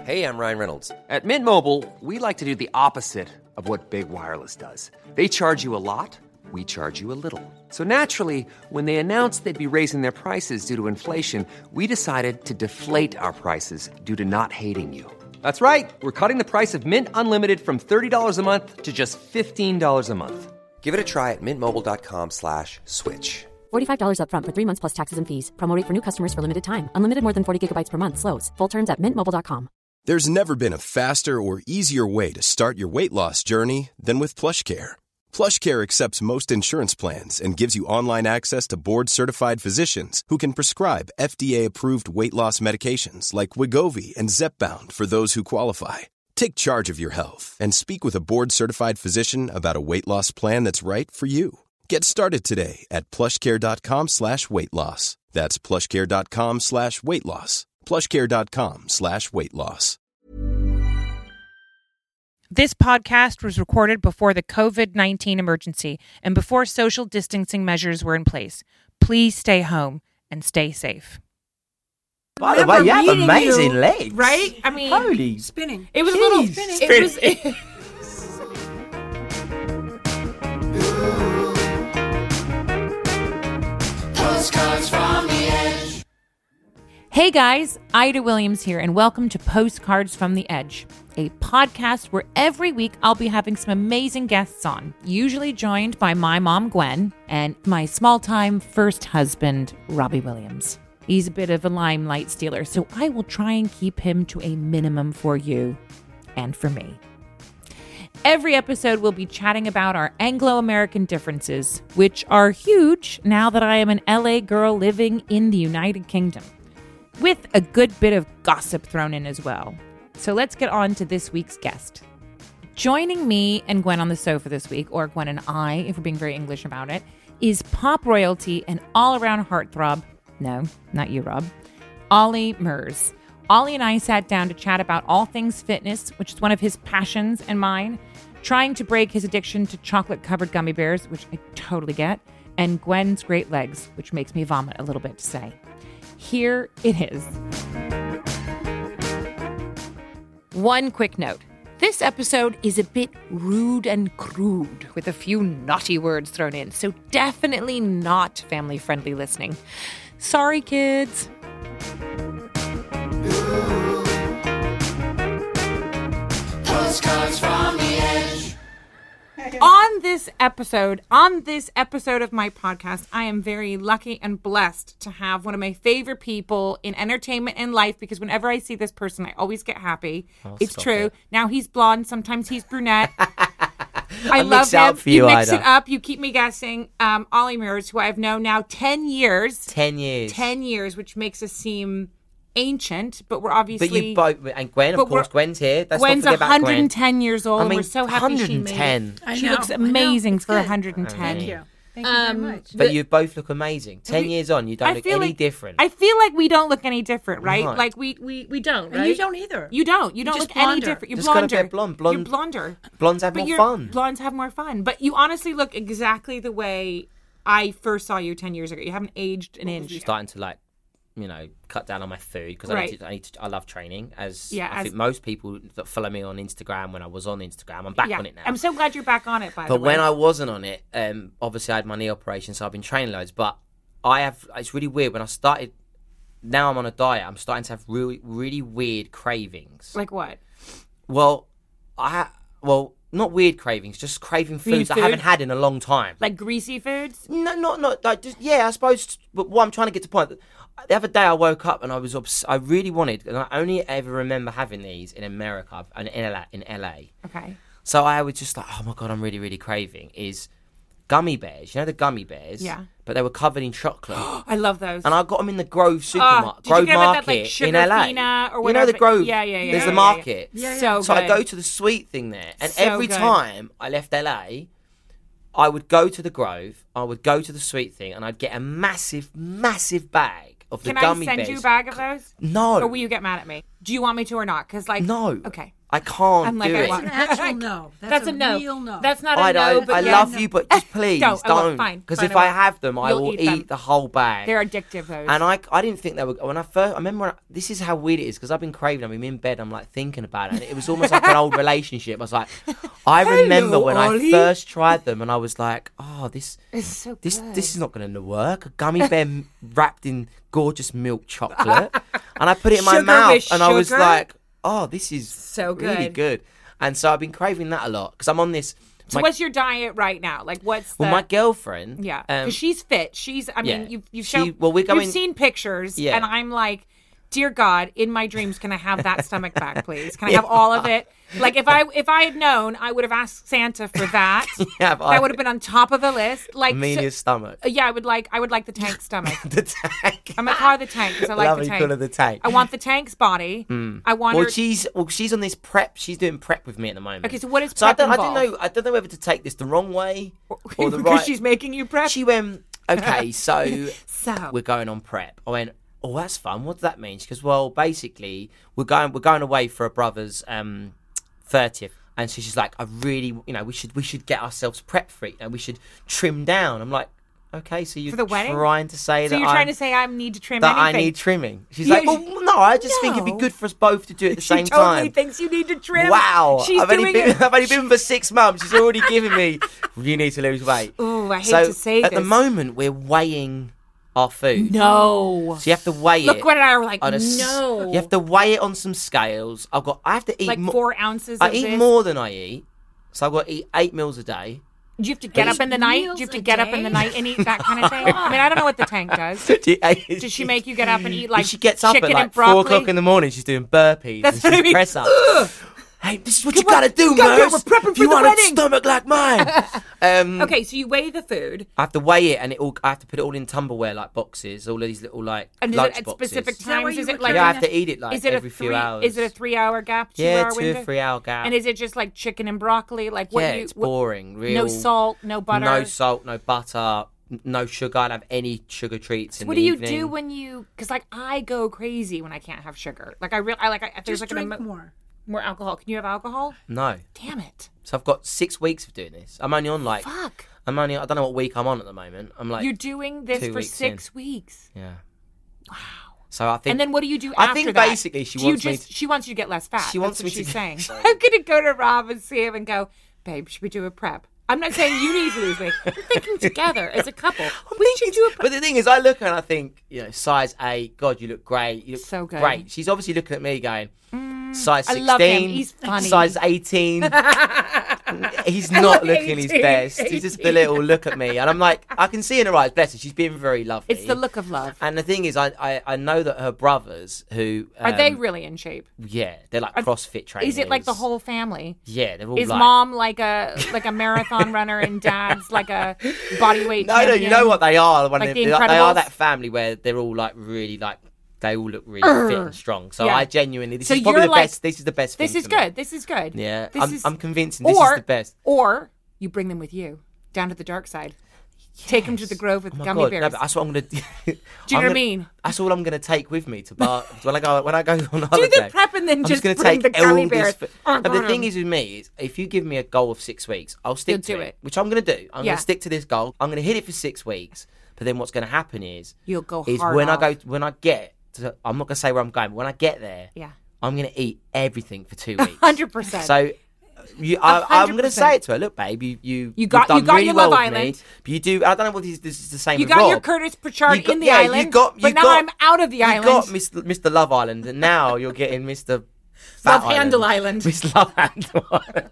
Hey, I'm Ryan Reynolds. At Mint Mobile, we like to do the opposite of what Big Wireless does. They charge you a lot, we charge you a little. So naturally, when they announced they'd be raising their prices due to inflation, we decided to deflate our prices due to not hating you. That's right. We're cutting the price of Mint Unlimited from $30 a month to just $15 a month. Give it a try at mintmobile.com/switch. $45 up front for 3 months plus taxes and fees. Promo rate for new customers for limited time. Unlimited more than 40 gigabytes per month. Slows full terms at mintmobile.com. There's never been a faster or easier way to start your weight loss journey than with PlushCare. PlushCare accepts most insurance plans and gives you online access to board-certified physicians who can prescribe FDA-approved weight loss medications like Wegovy and Zepbound for those who qualify. Take charge of your health and speak with a board-certified physician about a weight loss plan that's right for you. Get started today at plushcare.com/weight loss. That's plushcare.com/weight loss. plushcare.com/weight loss. This podcast was recorded before the COVID-19 emergency and before social distancing measures were in place. Please stay home and stay safe. By the way, you have amazing legs. Right? I mean, holy spinning. It was a little spinning. It was Postcards from the Edge. Hey guys, Ida Williams here, and welcome to Postcards from the Edge, a podcast where every week I'll be having some amazing guests on, usually joined by my mom, Gwen, and my small-time first husband, Robbie Williams. He's a bit of a limelight stealer, so I will try and keep him to a minimum for you and for me. Every episode we'll be chatting about our Anglo-American differences, which are huge now that I am an LA girl living in the United Kingdom, with a good bit of gossip thrown in as well. So let's get on to this week's guest. Joining me and Gwen on the sofa this week, or Gwen and I, if we're being very English about it, is pop royalty and all-around heartthrob, no, not you, Rob, Ollie Murs. Ollie and I sat down to chat about all things fitness, which is one of his passions and mine, trying to break his addiction to chocolate-covered gummy bears, which I totally get, and Gwen's great legs, which makes me vomit a little bit to say. Here it is. One quick note. This episode is a bit rude and crude, with a few naughty words thrown in, so definitely not family-friendly listening. Sorry, kids. Postcards from the Edge. On this episode of my podcast, I am very lucky and blessed to have one of my favorite people in entertainment and life, because whenever I see this person, I always get happy. It's true. Now he's blonde, sometimes he's brunette. I love him. You mix it up. You keep me guessing. Ollie Murs, who I've known now 10 years. 10 years. 10 years, which makes us seem ancient, but we're obviously... But you both... And Gwen, of course, Gwen's here. Gwen's 110 years old. I mean, we're so happy 110. She looks amazing for 110. Thank you. Thank you very much. But you both look amazing. 10 years on, you don't look any different. I feel like we don't look any different, right? Right. Like we don't, right? And you don't either. You don't. You don't just look any blonder. different. You're Just gotta blonder. get blonde. You're blonder. Blondes have more fun. Blondes have more fun. But you honestly look exactly the way I first saw you 10 years ago. You haven't aged an inch. Starting to cut down on my food because I love training. I think most people that follow me on Instagram, when I was on Instagram, I'm back on it now. I'm so glad you're back on it, by the way. But when I wasn't on it, obviously I had my knee operation, so I've been training loads. But it's really weird. When I started, now I'm on a diet, I'm starting to have really, really weird cravings. Like what? Well, not weird cravings, just craving foods I haven't had in a long time. Like greasy foods? No, not like just I suppose. But what I'm trying to get to the point. The other day I woke up and I was I really wanted, and I only ever remember having these in America and in LA. Okay. So I was just like, oh my God, I'm really, really craving is gummy bears. You know the gummy bears? Yeah. But they were covered in chocolate. I love those. And I got them in the Grove supermarket, Grove Market that, in LA. Or you know the Grove? Yeah. There's the market. Yeah. So I go to the sweet thing there, and every time I left LA, I would go to the Grove, I would go to the sweet thing, and I'd get a massive, massive bag of the gummy bears. Can I send you a bag of those? No. Or will you get mad at me? Do you want me to or not? Because no. Okay. I can't I'm like, do I it. want- That's an actual no. That's a no. real no. That's not a I no, don't. but I yeah, love no. you, but just please Don't. I won't. don't. Fine. Because Fine, if I I won't. have them, I You'll will eat them. eat the whole bag. They're addictive, those. And I didn't think they were. When I remember this is how weird it is because I've been craving. I'm in bed. I'm like thinking about it. And it was almost like an old relationship. I was like, I remember when Ollie. I first tried them, and I was like, oh, this so this good. is not going to work. A gummy bear wrapped in gorgeous milk chocolate, and I put it in my Sugar mouth, with and I was sugar? like, oh, this is So really good. good. And so I've been craving that a lot because I'm on this. So what's your diet right now? Like, what's the... Well, my girlfriend. Yeah, because she's fit. She's. I mean, yeah. you've She- shown. well, we're going- You've seen pictures, Yeah. and I'm like, dear God, in my dreams, can I have that stomach back, please? Can I have all of it? Like, if I had known, I would have asked Santa for that. Yeah, but that would have been on top of the list. Like, Amelia's stomach. yeah, I would like the tank stomach. The tank. I'm gonna call her the tank because I like Love the you tank. call her the tank. I want the tank's body. I want Well, her. she's on this prep. She's doing prep with me at the moment. Okay, so what is So I prep don't involve? know. I don't know whether to take this the wrong way or the because right. she's making you prep. She went, okay, so So we're going on prep. I went, oh, that's fun. What does that mean? She goes, well, basically, we're going away for a brother's 30th. And so she's like, I really, we should get ourselves prepped for it, and we should trim down. I'm like, okay, so you're For the wedding? trying to say So that you're trying to say I need to trim that anything? I need trimming. She's Yeah, like, well, no, I just think it'd be no. good for us both to do it at the She same totally time. thinks you need to trim. Wow, She's I've doing only been it. I've only been for 6 months. She's already given me. You need to lose weight. Ooh, I hate so to say at this. the moment we're weighing our food. No. So you have to weigh Look, it. Gwen and I were like, on no. You have to weigh it on some scales. I have to eat like 4 ounces I of eat this. more than I eat, so I've got to eat 8 meals a day. Do you have to get up in the night? Do meals you have to a get up in day? the night and eat that kind of thing? I mean, I don't know what the tank does. Does she make you get up and eat like she gets up chicken at like and broccoli? 4 o'clock in the morning. She's doing burpees. That's and what I she's mean. press ups. Hey, this is what you gotta do, Go, man. we're prepping If for you the want wedding. a stomach like mine. Okay, so you weigh the food. I have to weigh it, and I have to put it all in Tupperware like boxes. All of these little like And is lunch it at boxes. specific that where times? you Is were it like Yeah, I have to eat it like is it every a few 3 hours. Is it a 3 hour gap? 2 Yeah, hour 2 window? or 3 hour gap. And is it just like chicken and broccoli? Like what yeah, do you? it's what- boring. Real, no salt, no butter. No salt, no butter, no sugar. I don't have any sugar treats in What the do you evening. do when you? Because like I go crazy when I can't have sugar. Like if there's Just like drink an more. more alcohol. Can you have alcohol? No. Damn it! So I've got 6 weeks of doing this. I'm only on like. Fuck. I don't know what week I'm on at the moment. I'm like. You're doing this 2 for weeks 6 weeks. Yeah. Wow. So I think. And then what do you do I after think that? basically she Do you wants me. she wants you to get less fat. She wants That's me what to she's get- saying. I'm gonna go to Rob and see him and go, babe, should we do a prep? I'm not saying you need to lose weight. We're thinking together as a couple. We should do a prep. But the thing is, I look and I think, size 8. God, you look great. You look So good. great. She's obviously looking at me going, size 16. I love him. He's funny. Size 18. He's not looking his 18, best. He's just a little look at me, and I'm like, I can see in her eyes. Bless her, she's being very lovely. It's the look of love. And the thing is, I know that her brothers, who Are they really in shape? Yeah, they're like CrossFit trainers. Is it like the whole family? Yeah, they're all Is like. mom like a marathon runner and dad's like a bodyweight No, champion? you know what they are. When Like they the are Incredibles? that family where they're all like really like. They all look really fit and strong. So Yeah. I genuinely, this So is probably you're the like, best. This is the best thing. This is for me. good. This is good. Yeah, This I'm convinced this is the best. Or you bring them with you down to the dark side. Take them to the Grove with Oh my gummy God, bears. no, but that's what I'm gonna do. Do you know what I mean? That's all I'm gonna take with me to bar when I go on Do holiday. the prep and then I'm just gonna bring take the gummy all this bears. And the thing is with me is if you give me a goal of 6 weeks, I'll stick You'll to do it, it. which I'm gonna do. I'm Yeah. gonna stick to this goal. I'm gonna hit it for 6 weeks. But then what's gonna happen is You'll go is hard when off. I get to, I'm not gonna say where I'm going, but when I get there, Yeah. I'm gonna eat everything for 2 weeks. 100%. So. I'm going to 100%. say it to her. Look, babe, you've got- done you got really your well Love with me, Island. but you do. I don't know if this is the same. You with got Rob. your Curtis Pritchard You got- in the yeah, island, you but now I'm out of the you island. got Mr. Love Island, and now you're getting Mr. Fat Love Handle Island. Miss Love Handle.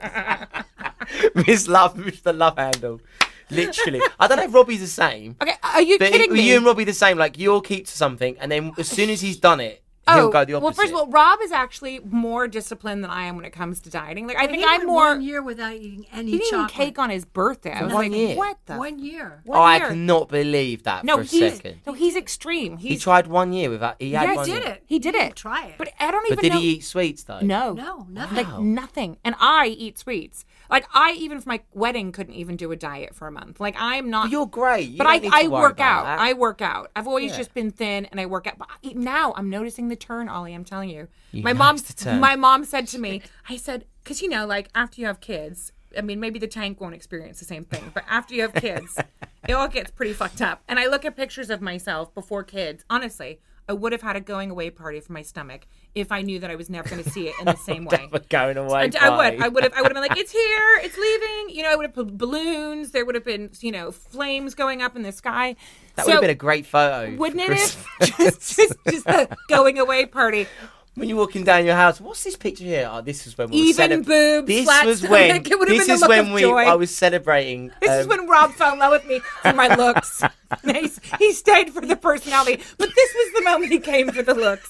Mr. Love Handle. Literally, I don't know if Robbie's the same. Okay, are you But kidding me? you and Robbie the same? Like you'll keep to something, and then as soon as he's done it, he'll go the opposite. Well, first of all, Rob is actually more disciplined than I am when it comes to dieting. Like I think He I'm went more. 1 year without eating any He didn't chocolate. even cake on his birthday. I was 1 like, year. what the? 1 year. oh, I year. cannot believe that No, for a he's second. no, he's extreme. He He's tried 1 year without. He had Yes, one He year. did it. He did it. Try it. But I don't But even did know. he eat sweets though? No, No, nothing. like nothing. And I eat sweets. Like I even for my wedding couldn't even do a diet for a month. Like I'm not. But you're great. You But don't need I to worry work about out. that. I work out. I've always Yeah. just been thin, and I work out. But now I'm noticing the turn, Ollie. I'm telling you. You My likes to turn. My mom said to me, I said, because like after you have kids, I mean, maybe the tank won't experience the same thing, but after you have kids, it all gets pretty fucked up. And I look at pictures of myself before kids. Honestly, I would have had a going away party for my stomach if I knew that I was never going to see it in the same way. Going away. I would have been like, it's here, it's leaving. I would have put balloons. There would have been, flames going up in the sky. That would have been a great photo. Wouldn't it? Just the going away party. When you're walking down your house, what's this picture here? Oh, this is when we Even boobs, This flat was stomach. when. It would have This been is the look when of joy. I was celebrating. This is when Rob fell in love with me for my looks. He stayed for the personality, but this was the moment he came for the looks.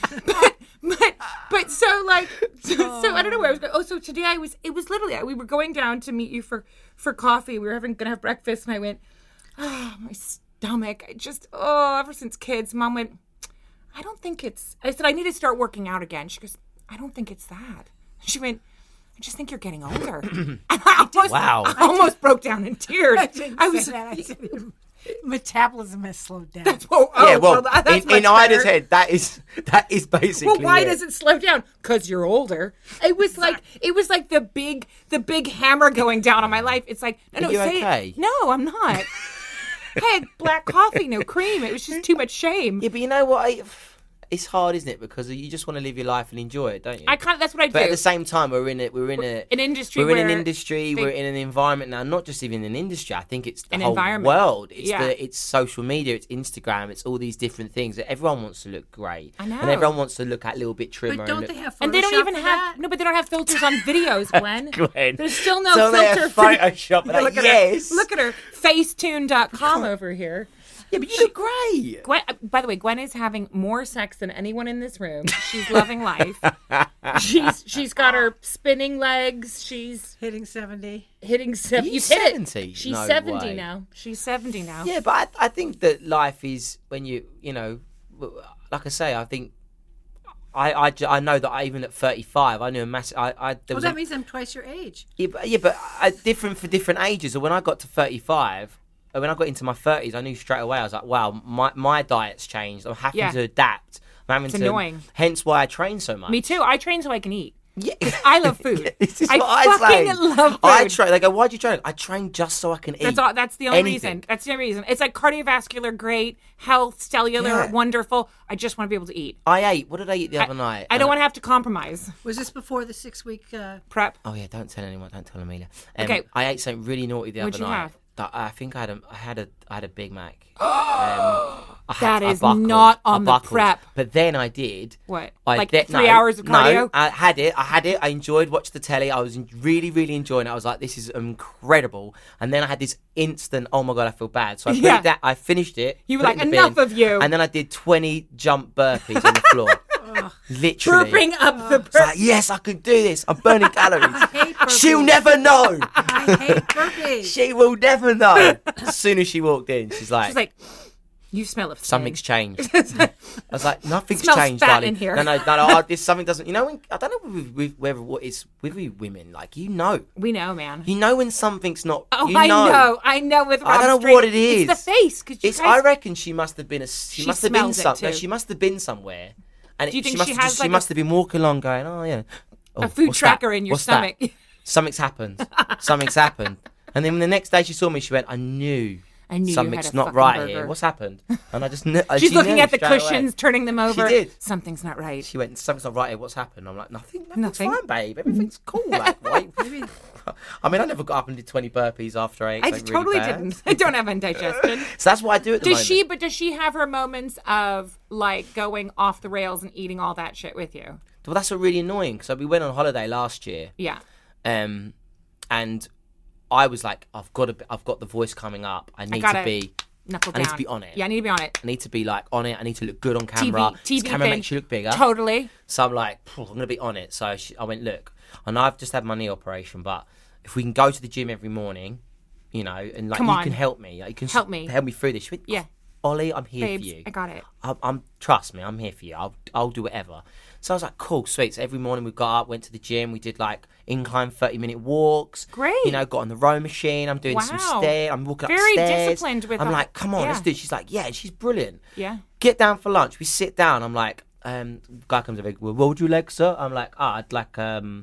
But so I don't know where I was going. Oh, so today it was literally, we were going down to meet you for coffee. We were gonna have breakfast, and I went, oh, my stomach. Ever since kids, Mom went, I don't think it's, I said, I need to start working out again. She goes, I don't think it's that. She went, I just think you're getting older. And I almost broke down in tears. I said, metabolism has slowed down. That's in Ida's head, that is basically. Well, why does it slow down? Because you're older. It was like the big hammer going down on my life. It's like, no, Are you say okay? it. No, I'm not. I had black coffee, no cream. It was just too much shame. Yeah, but you know what? It's hard, isn't it? Because you just want to live your life and enjoy it, don't you? That's what I do. But at the same time, we're in an industry. We're in an environment now. Not just even an industry. I think it's the whole world. It's social media. It's Instagram. It's all these different things that everyone wants to look great. I know. And everyone wants to look a little bit trimmer. But don't they have Photoshop and they don't even for have that? no, but they don't have filters on videos, Gwen. Gwen. There's still no So filter. Photoshop. Like, yes. Look at her. Facetune.com over here. Yeah, but you look great. Gwen, by the way, Gwen is having more sex than anyone in this room. She's loving life. She's got her spinning legs. She's hitting 70. Hitting 70. You've hit it. 70? She's No 70 way. now. She's 70 now. Yeah, but I think that life is when you like I say, I think I know that even at 35, I knew a massive. That means I'm twice your age. Yeah, but different for different ages. So when I got to 35, when I got into my 30s, I knew straight away. I was like, wow, my diet's changed. I'm having to adapt. I'm having to. Annoying. Hence why I train so much. Me too. I train so I can eat. Yeah. I love food. This is I what I fucking say. love food. I train. They go, why do you train? I train just so I can eat. That's the only anything. reason. That's the only reason. It's like cardiovascular, great, health, cellular, wonderful. I just want to be able to eat. I ate. What did I eat the other night? I don't want to have to compromise. Was this before the 6-week Prep. Oh yeah, don't tell anyone. Don't tell Amelia. Okay. I ate something really naughty the What'd other you night. have? I think I had a Big Mac. That is not on the prep. But then I did. What? I Like did- 3 hours of cardio? No, I had it. I enjoyed watching the telly. I was really, really enjoying it. I was like, this is incredible. And then I had this instant, oh my God, I feel bad. So I put it down, I finished it. You were put it like, in the enough bin, of you. And then I did 20 jump burpees on the floor. Literally. Burping up the It's like, yes, I can do this. I'm burning calories. I hate burpees. She'll never know. I hate burpees. She will never know. As soon as she walked in, she's like, you smell of something's changed. I was like, nothing's Smells changed, fat darling. in here. No, this something doesn't. You know, I don't know whether what it's with we women. Like, you know We know, man. when something's not. Oh, you know. I know. With I Rob don't know Street. what it is. It's the face. 'Cause you guys- I reckon she must have been She smells it too. She must have been somewhere. And Do you think she must she have has, just, like, she must have been walking along, going, oh yeah, a food what's tracker that? in your What's that? stomach. Something's happened. Something's happened. And then the next day she saw me, she went, I knew you had something's a not fucking right burger. here. What's happened? And I just knew. She's she looking knew at the straight away. cushions, turning them over. She did. Something's not right. She went, something's not right here. What's happened? I'm like, nothing's Nothing. fine, babe. Everything's cool. Like, wait. I mean, I never got up and did 20 burpees after I ate I something totally really bad. didn't. I don't have indigestion. So that's what I do at the moment. Does she have her moments of like going off the rails and eating all that shit with you? Well, that's what really annoying because we went on holiday last year. Yeah. And I was like, I've got the voice coming up. I need to be. Knuckle I down. need to be on it. Yeah, I need to be on it. I need to be like on it. I need to look good on camera. TV camera thing. makes you look bigger. Totally. So I'm like, I'm going to be on it. So I went, look, I know I've just had my knee operation, but if we can go to the gym every morning, you know, and like Come you on. can help me. Like, you can Help me. help me through this. She went, Yeah. Ollie, I'm here Babes, for you. I got it. I'm trust me, I'm here for you. I'll do whatever. So I was like, cool, sweet. So every morning we got up, went to the gym. We did like incline 30-minute walks. Great. You know, got on the row machine. I'm doing some Wow. stairs. I'm walking Very upstairs. disciplined with I'm that. like, come on, Yeah. let's do it. She's like, yeah, she's brilliant. Yeah. Get down for lunch. We sit down. I'm like, Guy comes over, well, what would you like, sir? I'm like, I'd like,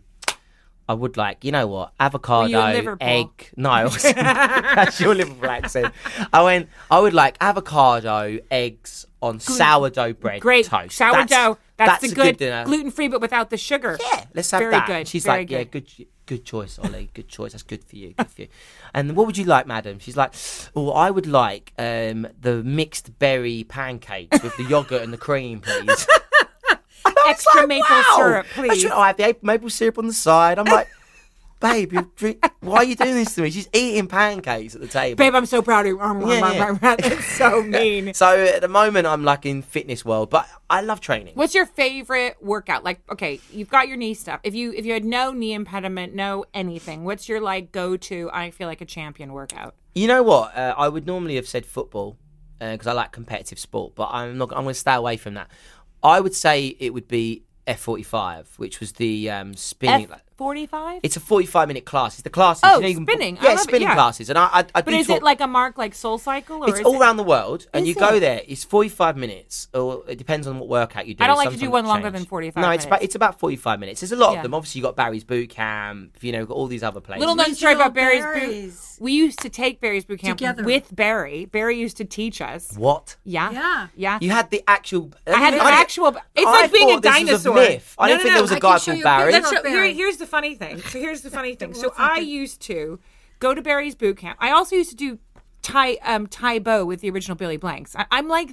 I would like, you know what, avocado, egg. No, that's your Liverpool accent. I would like avocado, eggs on sourdough bread, Great. toast. Sourdough. That's a the good dinner. Gluten-free, but without the sugar. Yeah, let's have Very that. good. She's Very like, good. yeah, good choice, Ollie. Good choice. That's good for you. Good for you. And what would you like, madam? She's like, oh, I would like the mixed berry pancakes with the yogurt and the cream, please. Extra maple syrup, please. I have the maple syrup on the side. I'm like, babe, why are you doing this to me? She's eating pancakes at the table. Babe, I'm so proud of you. Yeah. That's so mean. So at the moment, I'm like in fitness world, but I love training. What's your favorite workout? Like, okay, you've got your knee stuff. If you had no knee impediment, no anything, what's your like go-to, I feel like a champion workout? You know what? I would normally have said football because I like competitive sport, but I'm going to stay away from that. I would say it would be F45, which was the spinning. F45? It's a 45-minute class. It's the classes. Oh, you know, spinning. I Yeah, love it, spinning yeah. classes. And I But do is talk- it like a mark like SoulCycle? Or It's is all it... around the world, and Is you go it? there. It's 45 minutes, or it depends on what workout you do. I don't like to do Sometimes one it longer changes. than 45 No, minutes. it's about 45 minutes. There's a lot Yeah. of them. Obviously, you got Barry's Boot Camp. You know, got all these other places. Little known story about Barry's boot. Berries. We used to take Barry's boot camp Together. with Barry. Barry used to teach us. What? Yeah. Yeah. You had the actual. I had an actual. It's I like being a thought this was dinosaur. myth. I didn't No, think no, there was no. a I guy can show called you a Barry. picture. Let's show, Barry. here's the funny thing. Here's the funny thing. So What's I that? used to go to Barry's boot camp. I also used to do Tai Bo with the original Billy Blanks. I'm like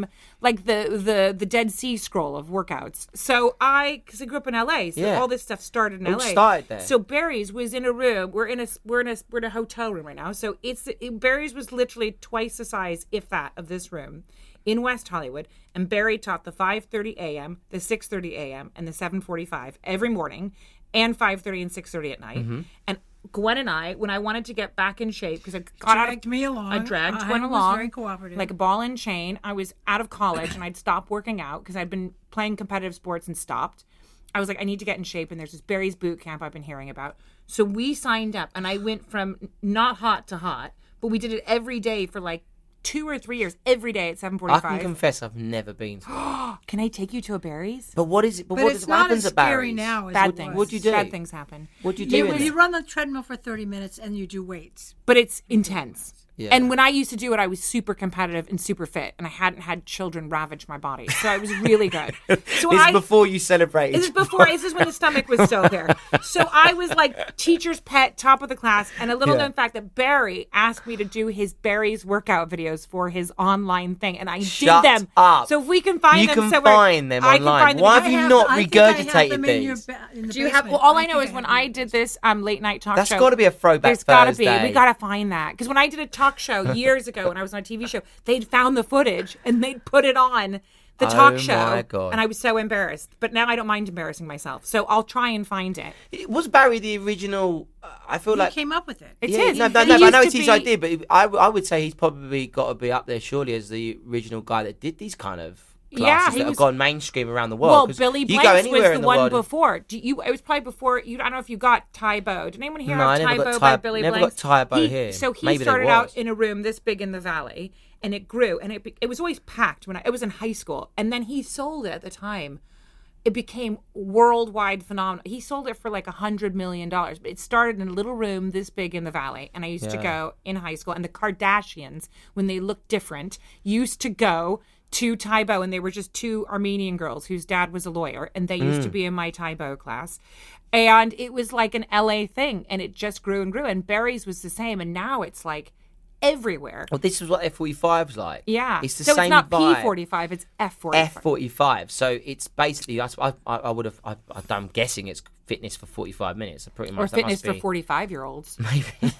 the Dead Sea Scroll of workouts. So because I grew up in LA, so Yeah. all this stuff started in It all LA. started there. So Barry's was in a room. We're in a hotel room right now. So Barry's was literally twice the size, if that, of this room in West Hollywood. And Barry taught the 5:30 a.m., the 6:30 a.m., and the 7:45 every morning, and 5:30 and 6:30 at night. Mm-hmm. And Gwen and I, when I wanted to get back in shape, because I got Dragged me along. I dragged I Gwen was along, very cooperative. like a ball and chain. I was out of college and I'd stopped working out because I'd been playing competitive sports and stopped. I was like, I need to get in shape, and there's this Barry's boot camp I've been hearing about. So we signed up, and I went from not hot to hot, but we did it every day for like 2 or 3 years, every day at 7:45. I can confess I've never been to. Can I take you to a Barry's? But what is it? But what it's is, not what happens as at scary Barry's? now as Bad it things. was. What'd you do? Bad things happen. What do you do? in You there? run the treadmill for 30 minutes and you do weights. But it's intense. Yeah. And when I used to do it, I was super competitive and super fit, and I hadn't had children ravage my body, so I was really good. So This is before you celebrated. This is before. This is when the stomach was still there. So I was like teacher's pet, top of the class, and a little known fact that Barry asked me to do his Barry's workout videos for his online thing, and I Shut did them. up. So if we can find You them can somewhere, find them I can online. find them. Why Do have you you have- not I think I have regurgitated them in these? in the Do you have? basement. Well, all I think know is have when them. I did this late night talk That's show. got to be a throwback There's got to be. Thursday. We got to find that because when I did a talk show years ago, when I was on a TV show, they'd found the footage and they'd put it on the talk Oh show, my God. and I was so embarrassed. But now I don't mind embarrassing myself, so I'll try and find it. Was Barry the original? I feel He like came up with it. It's yeah, his. no, He I used know to it's his be- idea, but I would say he's probably got to be up there surely as the original guy that did these kind of classes Yeah, he that have was- gone mainstream around the world. Well, 'Cause Billy you go Blanks was anywhere the in one world, before. It was probably before. I don't know if you got Tai Bo. Did anyone hear No, of I Tai never got Bo Tai- by Billy never Blanks? got Tai Bo here. So he Maybe there started out was. in a room this big in the valley, and it grew, and it was always packed when it was in high school, and then he sold it at the time. It became worldwide phenomenon. He sold it for like $100 million, but it started in a little room this big in the valley. And I used to go in high school, and the Kardashians, when they looked different, used to go to Tai Bo, and they were just two Armenian girls whose dad was a lawyer, and they used to be in my Tai Bo class. And it was like an LA thing, and it just grew and grew. And Barry's was the same, and now it's like everywhere. Well, this is what F45's like. Yeah. it's the so same it's not vibe. P45, it's F45. F45. So it's basically I would have. I'm guessing it's fitness for 45 minutes. So pretty much Or that fitness must for be, 45-year-olds. maybe.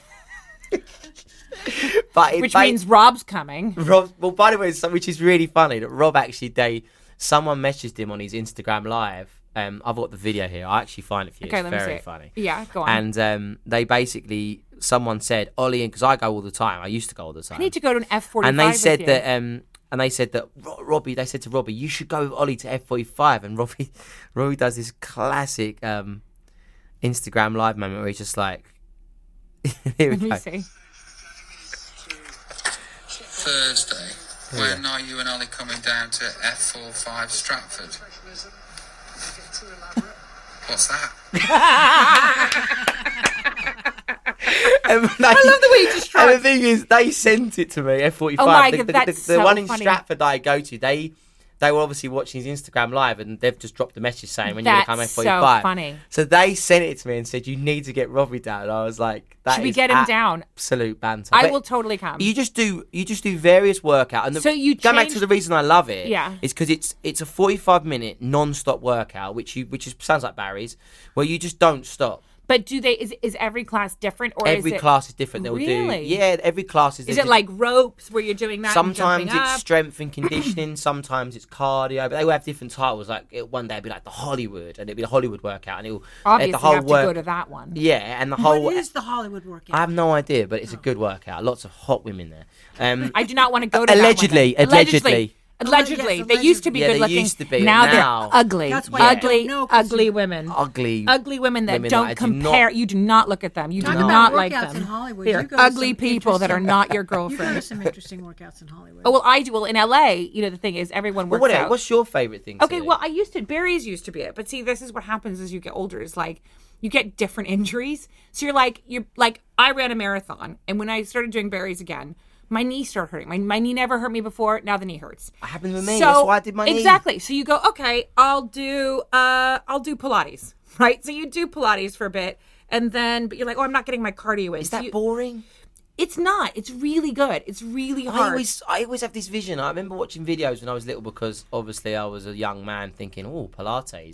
But it Which means Rob's coming. Rob. Well, by the way, which is really funny that Rob actually someone messaged him on his Instagram live. I've got the video here. I'll actually find it for you. Okay, It's let me see very it. funny. Yeah, go on. And they basically someone said Ollie, because I go all the time. I used to go all the time. I need to go to an F45 and they with said you. that Robbie. They said to Robbie, you should go with Ollie to F45. And Robbie does this classic Instagram live moment where he's just like, here we Let me go. see. Thursday, When are you and Ollie coming down to F45 Stratford? What's that? I love the way you describe. And the thing is, they sent it to me, F45. Oh my the, God, that's the so one in funny. Stratford that I go to, they were obviously watching his Instagram live, and they've just dropped a message saying when you're going to come That's F45. so funny. So they sent it to me and said, you need to get Robbie down. And I was like, that Should we is get him down? Absolute banter. I But will totally come. You just do various workouts. And So you going back to change- the reason I love it, Yeah. is because it's a 45-minute non-stop workout, which sounds like Barry's, where you just don't stop. But do they? Is every class different, or Every is it, class is different. They'll Really? do. Yeah, every class is. Is it like ropes where you're doing that? Sometimes and jumping it's up? strength and conditioning. Sometimes it's cardio. But they will have different titles. Like one day it'd be like the Hollywood, and it'd be the Hollywood workout, and it'll Obviously, the whole you have to go to that one. Yeah, and the whole. What is the Hollywood workout? I have no idea, but it's a good workout. Lots of hot women there. I do not want to go to Allegedly, that one. allegedly. Allegedly, yes, they used to be Yeah, good they looking. used to be, Now now- they're ugly, That's why I don't ugly, know, 'cause ugly you- women. Ugly Women that women don't that I do not- compare. You do not look at them. You Talk do about not like workouts them. in Hollywood. They are You go to ugly some people that are interesting- not your You go to girlfriend. some interesting workouts in Hollywood. Oh well, I do. Well, in LA, you know the thing is, everyone works out. What's your favourite thing? Okay, to do? well, Barry's used to be it, but see, this is what happens as you get older. Is like you get different injuries. So you're like I ran a marathon, and when I started doing Barry's again, my knee started hurting. My knee never hurt me before. Now the knee hurts. It happened with me. So, That's why I did my knee. Exactly. So you go, okay, I'll do Pilates, right? So you do Pilates for a bit, and then but you're like, oh, I'm not getting my cardio in. Is So that you- boring? It's not. It's really good. It's really hard. I always have this vision. I remember watching videos when I was little because obviously I was a young man thinking, oh, Pilates.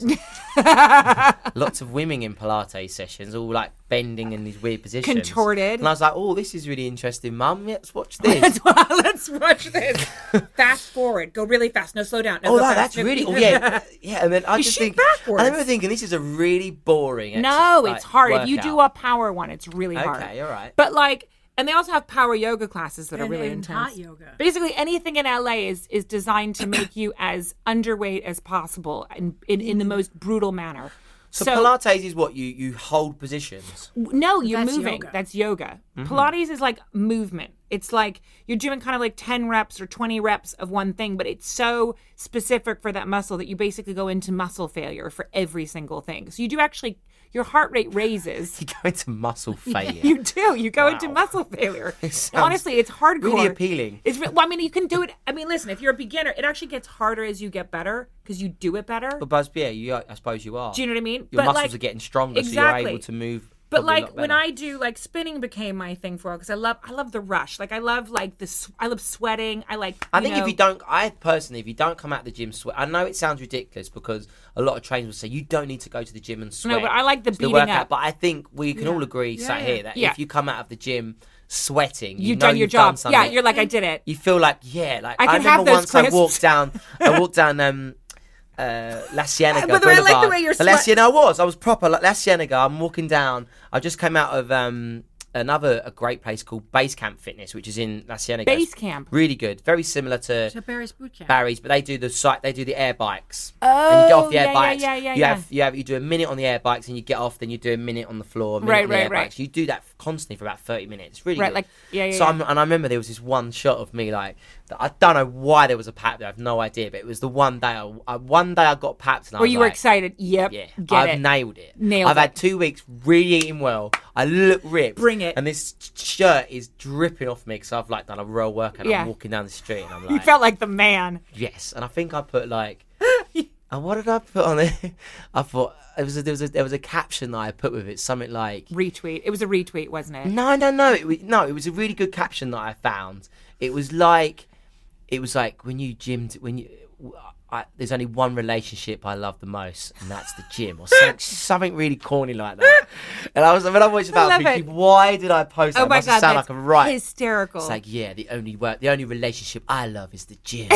Lots of women in Pilates sessions, all like bending in these weird positions. Contorted. And I was like, oh, this is really interesting, Mum. Let's watch this. Let's watch this. Fast forward. Go really fast. No, slow down. No, Oh, go fast. that's No, really. Oh, yeah, yeah. And then I You just shoot think. backwards. I remember thinking this is a really boring. No, it's hard. If you workout. do a power one, it's really hard. Okay, all right. But like, and they also have power yoga classes that are And- really and intense. hot yoga. Basically, anything in LA is designed to make you as underweight as possible in the most brutal manner. So Pilates is what you hold positions. No, you're That's moving. yoga. That's yoga. Mm-hmm. Pilates is like movement. It's like you're doing kind of like 10 reps or 20 reps of one thing, but it's so specific for that muscle that you basically go into muscle failure for every single thing. So you do actually, your heart rate raises. You go into muscle failure. You do. You go Wow. into muscle failure. sounds Honestly, it's hardcore. really appealing. It's well, I mean, you can do it. I mean, listen, if you're a beginner, it actually gets harder as you get better because you do it better. But Buzz, yeah, I suppose you are. Do you know what I mean? Your But, muscles like, are getting stronger, so exactly. you're able to move. But probably a like lot when better. I do like spinning became my thing for a while because I love the rush. Like I love like I love sweating. I like. I think if you don't, if you don't come out the gym sweat, I know it sounds ridiculous because a lot of trainers will say you don't need to go to the gym and sweat. No, but I like the to beating workout. up. But I think we can all agree, sat here, that Yeah. if you come out of the gym sweating, You've know done your you've done job. something. Yeah, you're like I did it. You feel like like I can remember have those once I crisps. walked down La Cienega. By the way, I like the Boulevard. way you're La sweat- Cienega. I was proper like La Cienega. I'm walking down. I just came out of a great place called Base Camp Fitness, which is in La Cienega. Base Camp? Really good. Very similar to So Barry's boot camp. Barry's, but they do the air bikes. And you get off the air yeah, bikes. yeah. You do a minute on the air bikes, and you get off. Then you do a minute on the floor. A minute Right, on the right, air right. bikes. You do that constantly for about 30 minutes. It's really Right, good. like- yeah, So yeah. I remember there was this one shot of me like that. I don't know why there was a pap there. I have no idea, but it was the one day. One day I got papped, and I Where was you were like, excited. Yep. yeah, Get I've it. nailed it. Nailed I've it. had 2 weeks really eating well. I look ripped. Bring it. And this shirt is dripping off me because I've like done a real workout. Yeah. I'm walking down the street and I'm like, You felt like the man. yes. And I think I put like, and what did I put on it? I thought there was a caption that I put with it, something like, Retweet. It was a retweet, wasn't it? no. It was a really good caption that I found. It was like when you gymmed there's only one relationship I love the most, and that's the gym, or something really corny like that. And when I watched love about thinking, it. why did I post that? Oh It my must god, sound that's like I'm right. hysterical. It's like, yeah, the only relationship I love is the gym.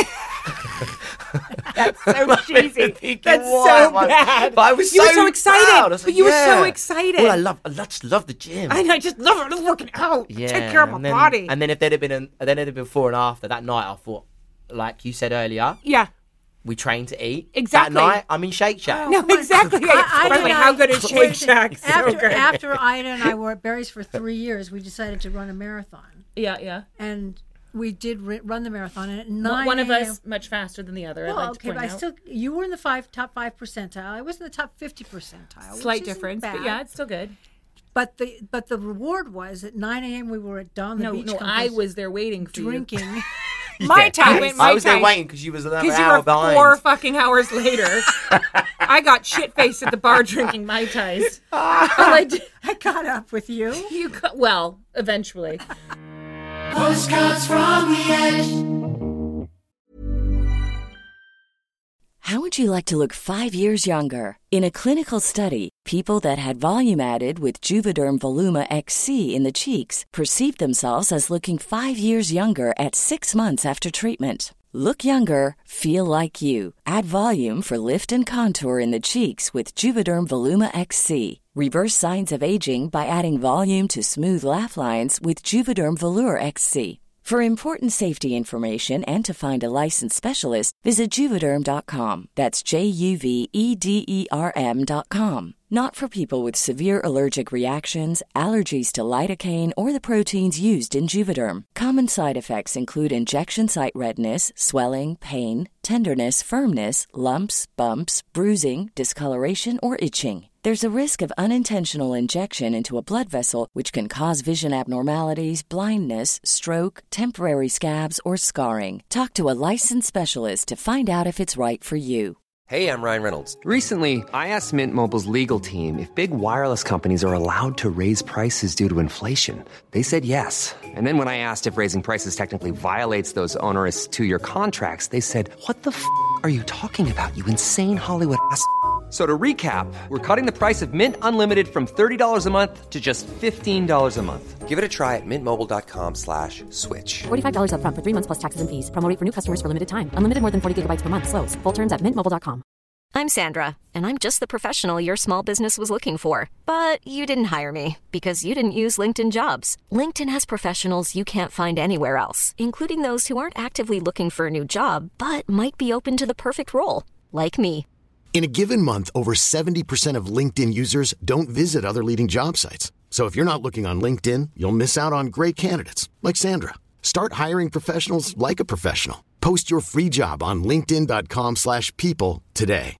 That's so cheesy. Thinking, That's why so am I- bad. But I was You were so so excited. proud. I was But like, you were so yeah. excited. Well, I just love the gym. I just love it. I love working out. Yeah, Take care of my and then, body. And then if there'd have been before and after that night, I thought, like you said earlier, yeah. we train to eat. Exactly. That night, I'm in Shake Shack. No, exactly. I By the way, did how not- good is Shake Shack? So good. After Ida and I were at Barry's for 3 years, we decided to run a marathon. Yeah, yeah. And we did run the marathon, and at 9 One of a.m. us much faster than the other. I'd Well, like to okay, point but out. you were in the top 5 percentile. I was in the top 50 percentile. Slight which isn't difference, bad. but yeah, it's still good. But the reward was at 9 a.m. we were at Don the Beach No, Company I was there waiting for drinking. My time. I was there waiting because you was another Because you hour were behind. 4 fucking hours later. I got shit-faced at the bar drinking Mai Tais. I caught up with you. Well, eventually. Postcards from the Edge. How would you like to look 5 years younger? In a clinical study, people that had volume added with Juvederm Voluma XC in the cheeks perceived themselves as looking 5 years younger at 6 months after treatment. Look younger, feel like you. Add volume for lift and contour in the cheeks with Juvederm Voluma XC. Reverse signs of aging by adding volume to smooth laugh lines with Juvederm Volure XC. For important safety information and to find a licensed specialist, visit Juvederm.com. That's JUVEDERM.com. Not for people with severe allergic reactions, allergies to lidocaine, or the proteins used in Juvederm. Common side effects include injection site redness, swelling, pain, tenderness, firmness, lumps, bumps, bruising, discoloration, or itching. There's a risk of unintentional injection into a blood vessel, which can cause vision abnormalities, blindness, stroke, temporary scabs, or scarring. Talk to a licensed specialist to find out if it's right for you. Hey, I'm Ryan Reynolds. Recently, I asked Mint Mobile's legal team if big wireless companies are allowed to raise prices due to inflation. They said yes. And then when I asked if raising prices technically violates those onerous 2-year contracts, they said, "What the f*** are you talking about, you insane Hollywood ass?" So to recap, we're cutting the price of Mint Unlimited from $30 a month to just $15 a month. Give it a try at mintmobile.com/switch. $45 up front for 3 months plus taxes and fees. Promo rate for new customers for limited time. Unlimited more than 40 gigabytes per month. Slows full terms at mintmobile.com. I'm Sandra, and I'm just the professional your small business was looking for. But you didn't hire me because you didn't use LinkedIn Jobs. LinkedIn has professionals you can't find anywhere else, including those who aren't actively looking for a new job, but might be open to the perfect role, like me. In a given month, over 70% of LinkedIn users don't visit other leading job sites. So if you're not looking on LinkedIn, you'll miss out on great candidates like Sandra. Start hiring professionals like a professional. Post your free job on linkedin.com/people today.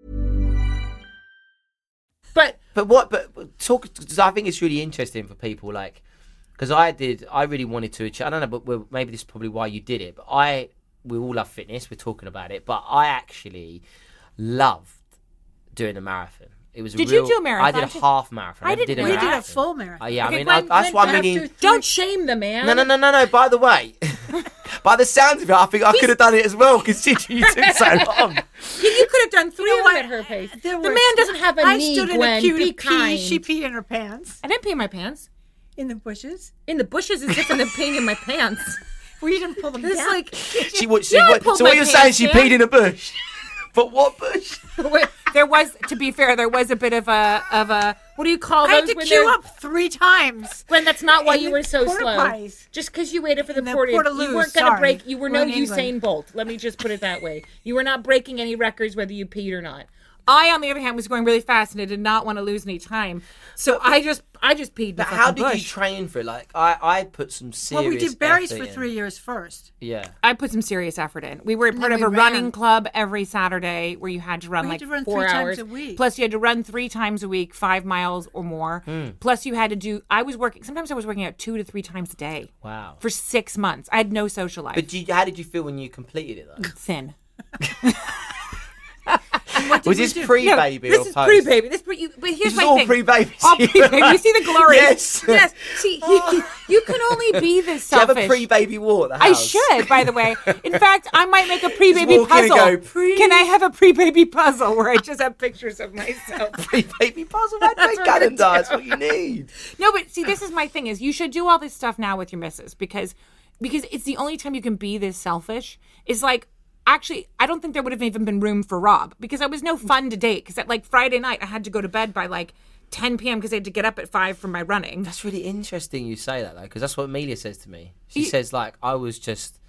But talk, 'cause I think it's really interesting for people, like, because I really wanted to achieve, I don't know, but maybe this is probably why you did it, but we all love fitness, we're talking about it, but I actually loved doing a marathon. It was Did you do a marathon? I did a half marathon. I didn't. We did a full marathon. Yeah, Okay, I mean, that's why I'm meaning. Don't shame the man. No. By the way, by the sounds of it, I think I could have done it as well, considering you took so long. You could have done 3 You know of them what? at her pace. The There were- man doesn't have a I knee, stood in Gwen. a queue Be to pee. kind. She peed in her pants. I didn't pee in my pants. In the bushes. In the bushes is different than peeing in my pants. Well, you didn't pull them It's down. like She pulled so what you're saying? She peed in a bush. But what bush? there was, to be fair, there was a bit of a what do you call I had those? to when queue they're- up 3 times. When that's not why In you the were so porta slow. pies. Just because you waited for the In the porta, you Portaloos, weren't going to sorry. break. You were We're no in Usain England. Bolt. Let me just put it that way. You were not breaking any records whether you peed or not. I, on the other hand, was going really fast and I did not want to lose any time, so I just peed. In the But how fucking did bush. you train for it? Like, I put some serious. Well, we did berries effort for in. 3 years first. Yeah. I put some serious effort in. We were part then of we a running ran. club every Saturday where you had to run We like had to run 4 3 times hours. a week. Plus, you had to run 3 times a week, 5 miles or more. Plus, you had to do. Sometimes I was working out 2 to 3 times a day. Wow. For 6 months, I had no social life. But how did you feel when you completed it, though? Thin. Was this pre-baby this or is post? pre-baby. But here's This is my all thing. pre-baby. All pre-baby. You see the glory. Yes. Yes. See, you can only be this Do you have selfish. a pre-baby wall at the I house? should, by the way. In fact, I might make a pre-baby walk in and puzzle. go, "Pre-" Can I have a pre-baby puzzle where I just have pictures of myself? Pre-baby puzzle, man. That's Take what I'm calendar. gonna That's what you need. No, but see, this is my thing: is you should do all this stuff now with your missus because it's the only time you can be this selfish. Is like. Actually, I don't think there would have even been room for Rob because I was no fun to date. Because at like Friday night, I had to go to bed by like 10 p.m. because I had to get up at 5 for my running. That's really interesting you say that, though, because that's what Amelia says to me. She says, like, I was just...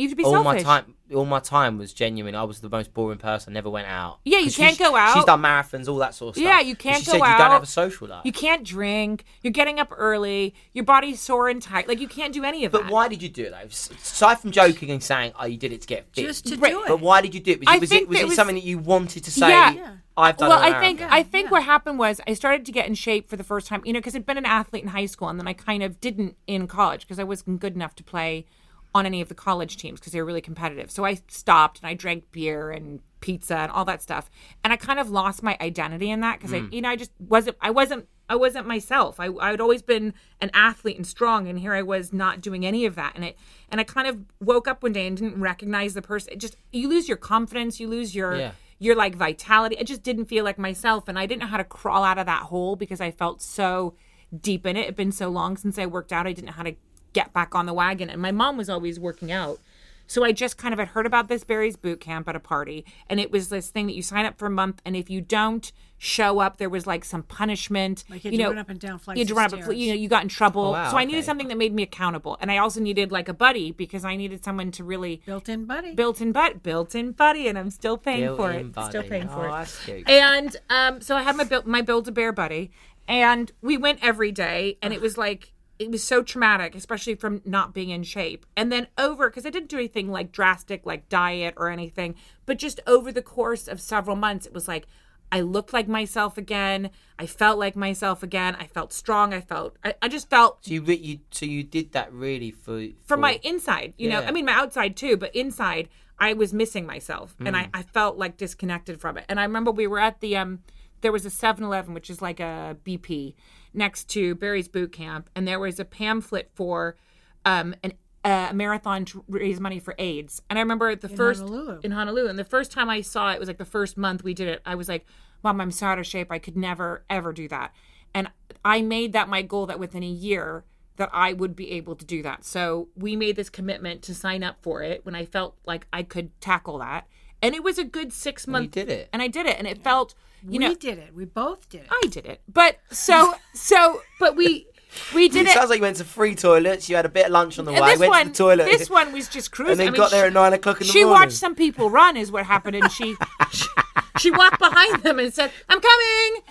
You have to be all selfish. all my time was genuine. I was the most boring person. I never went out. Yeah, you can't go out. She's done marathons, all that sort of stuff. Yeah, you can't she go said out. You don't have a social life. You can't drink. You're getting up early. Your body's sore and tight. Like, you can't do any of that. But why did you do it, though? Aside from joking and saying, you did it to get fit. Just to do it. But why did you do it? Was it something that you wanted to say? Yeah. I've done well, a marathon. I think what happened was I started to get in shape for the first time, because I'd been an athlete in high school, and then I kind of didn't in college because I wasn't good enough to play on any of the college teams because they were really competitive. So I stopped and I drank beer and pizza and all that stuff, and I kind of lost my identity in that because I just wasn't. I wasn't myself. I'd always been an athlete and strong, and here I was not doing any of that. And I kind of woke up one day and didn't recognize the person. You lose your confidence. You lose your like vitality. I just didn't feel like myself, and I didn't know how to crawl out of that hole because I felt so deep in it. It'd been so long since I worked out. I didn't know how to get back on the wagon. And my mom was always working out. So I just kind of had heard about this Barry's boot camp at a party. And it was this thing that you sign up for a month. And if you don't show up, there was like some punishment. Like you had to run up and down flights of stairs. You got in trouble. Oh, wow, so I needed something that made me accountable. And I also needed like a buddy because I needed someone to really... Built-in buddy. Built-in buddy. And I'm still paying for it. Still paying for it. That's cute. And so I had my Build-A-Bear buddy. And we went every day. And it was like... It was so traumatic, especially from not being in shape. And then because I didn't do anything like drastic, like diet or anything, but just over the course of several months, it was like, I looked like myself again. I felt like myself again. I felt strong. I just felt. So you did that really for my inside, you know, I mean, my outside too, but inside I was missing myself and I felt like disconnected from it. And I remember we were at the, there was a 7-Eleven, which is like a BP next to Barry's boot camp. And there was a pamphlet for a marathon to raise money for AIDS. And I remember in Honolulu. And the first time I saw it was like the first month we did it. I was like, Mom, I'm so out of shape. I could never, ever do that. And I made that my goal that within a year that I would be able to do that. So we made this commitment to sign up for it when I felt like I could tackle that. And it was a good 6 months. You did it. And I did it. And it felt, we did it. We both did it. I did it. But but we did it. Sounds like you went to 3 toilets. You had a bit of lunch on the way. Went to the toilet. This one was just cruising. And then got there at 9 o'clock in the morning. She watched some people run is what happened. And she walked behind them and said, I'm coming.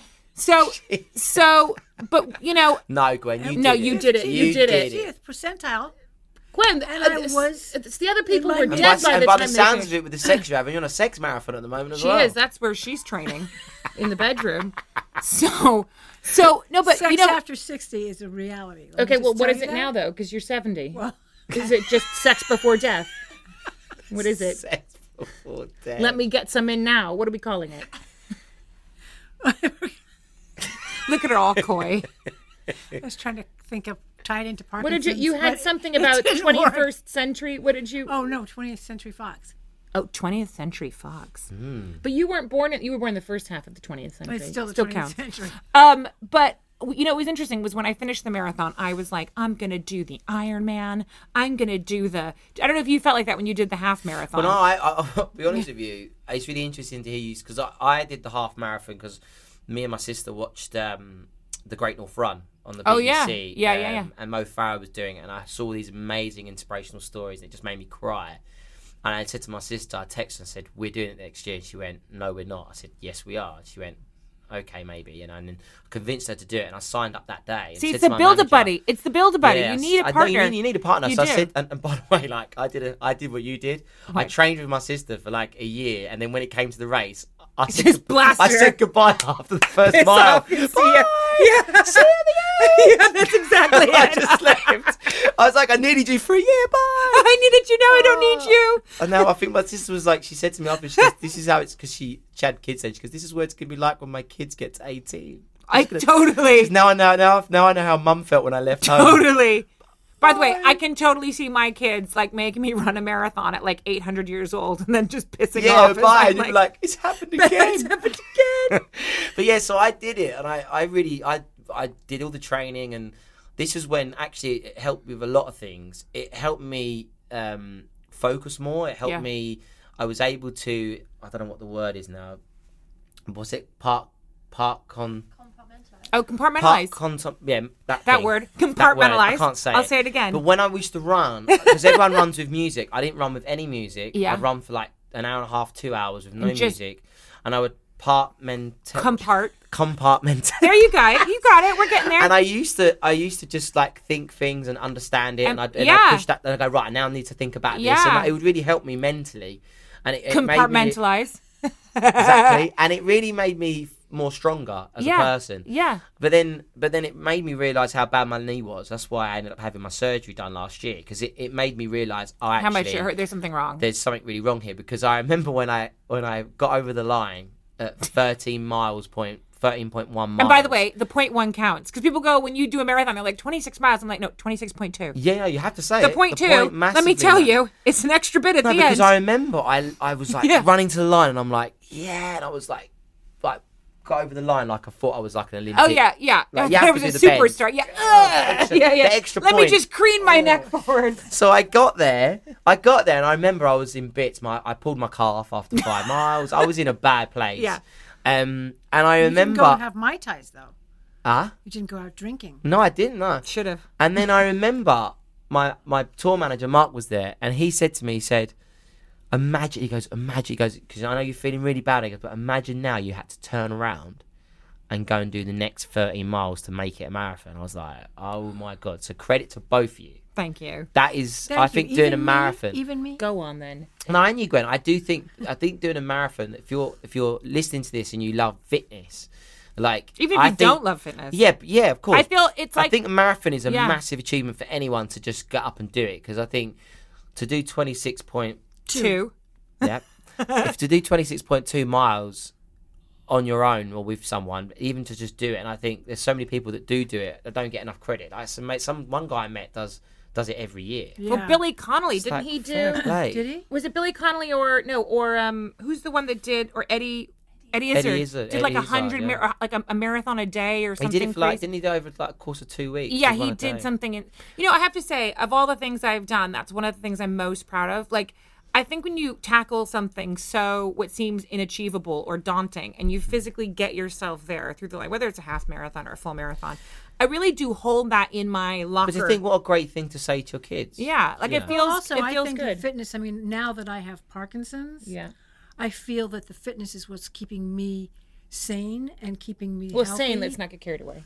But No, Gwen, you did it. No, you did it. You did it. 50th percentile. Gwen, and it's the other people were dead by the time. By the sounds of it, with the sex you're having, you're on a sex marathon at the moment as well. She is. That's where she's training, in the bedroom. So no, but sex after 60 is a reality. Okay, well, what is it now though? Because you're 70. Well, is it just sex before death? What is it? Sex before death. Let me get some in now. What are we calling it? Look at her all coy. I was trying to think of tied into Parkinson's. What did you had something about 21st century? What did you? Oh no, 20th Century Fox. Oh, 20th Century Fox. But you weren't born. You were born in the first half of the 20th century. It's still the 20th counts. century. But what was interesting was when I finished the marathon, I was like, I'm gonna do the Ironman. I'm gonna do the. I don't know if you felt like that when you did the half marathon. Well, no, I'll be honest with you. It's really interesting to hear you because I did the half marathon because me and my sister watched the Great North Run on the BBC. Oh, yeah. And Mo Farah was doing it, and I saw these amazing inspirational stories, and it just made me cry. And I said to my sister, I texted her and said, we're doing it next year. She went, no, we're not. I said, yes, we are. She went, okay, maybe. And then I convinced her to do it, and I signed up that day. See, it's the Build-A-Buddy. It's the Build-A-Buddy. You need a partner. You need a partner. You so do. I said, and by the way, like I did what you did. Right. I trained with my sister for like a year, and then when it came to the race, I said goodbye after the first mile. Yeah, see you yeah, that's exactly it. I just left. I was like, I needed you for a year, bye. I needed you, now I don't need you. And now I think my sister was like, she said to me after, she goes, this is how it's, because she had kids then, she goes, this is what it's going to be like when my kids get to 18. Totally. Now I know how Mum felt when I left home. Totally. By the way, I can totally see my kids like making me run a marathon at like 800 years old and then just pissing off. Yeah, bye. And you'd be like, it's happened again. It's happened again. But yeah, so I did it, and I did all the training, and this is when actually it helped with a lot of things. It helped me focus more. It helped me. I was able to. I don't know what the word is now. Was it Oh, compartmentalize. That word. That word. Compartmentalize. I can't say I'll it. say it again. But when I used to run, because everyone runs with music, I didn't run with any music. Yeah. I'd run for like an hour and a half, 2 hours with no And just- music, and I would compartment. There you go. You got it. We're getting there. And I used to just like think things and understand it, and I'd push that. Then I go, right, now I need to think about this, and it would really help me mentally. And it compartmentalize. Exactly, and it really made me more stronger as a person. Yeah. But then it made me realise how bad my knee was. That's why I ended up having my surgery done last year, because it made me realise how much it hurt. There's something wrong. There's something really wrong here, because I remember when I got over the line at 13.1 miles. And by the way, the 0.1 counts, because people go, when you do a marathon, they're like 26 miles. I'm like, no, 26.2. Yeah, you have to say the it. Point 2. Let me tell you, it's an extra bit at the end. Because I remember I was like running to the line, and I'm like, yeah, and I was like got over the line like I thought I was like an Olympic. Oh yeah. Like, I was a superstar. Yeah. The extra Let point. me just crane my neck forward. So I got there, and I remember I was in bits. I pulled my calf after 5 miles. I was in a bad place. Yeah. And I remember. You didn't go and have Mai Tais though. You didn't go out drinking. No, I didn't. No, should have. And then I remember my tour manager Mark was there, and he said to me, imagine, he goes, because I know you're feeling really bad. He goes, but imagine now you had to turn around and go and do the next 13 miles to make it a marathon. I was like, oh my God. So credit to both of you. Thank you. That is, I think doing a marathon. Even me. Go on then. No, and you, Gwen. I think doing a marathon, if you're listening to this and you love fitness, like even if you don't love fitness. Yeah, of course. I feel it's like, I think a marathon is a massive achievement for anyone to just get up and do it, because I think to do 26.2. Yep. If to do 26.2 miles on your own or with someone, even to just do it, and I think there's so many people that do it that don't get enough credit. One guy I met does it every year. Yeah. Well, Billy Connolly, didn't he do? Did he? Was it Billy Connolly or who's the one that did, or Eddie Izzard did like 100 like a marathon a day or something? He did it didn't he do over like a course of 2 weeks? Yeah, he did something. I have to say, of all the things I've done, that's one of the things I'm most proud of. Like, I think when you tackle something what seems inachievable or daunting, and you physically get yourself there through the line, whether it's a half marathon or a full marathon, I really do hold that in my locker. But I think what a great thing to say to your kids. Yeah, like it feels. Also, it feels I think good. fitness. I mean, now that I have Parkinson's, I feel that the fitness is what's keeping me sane and keeping me healthy. Sane. Let's not get carried away.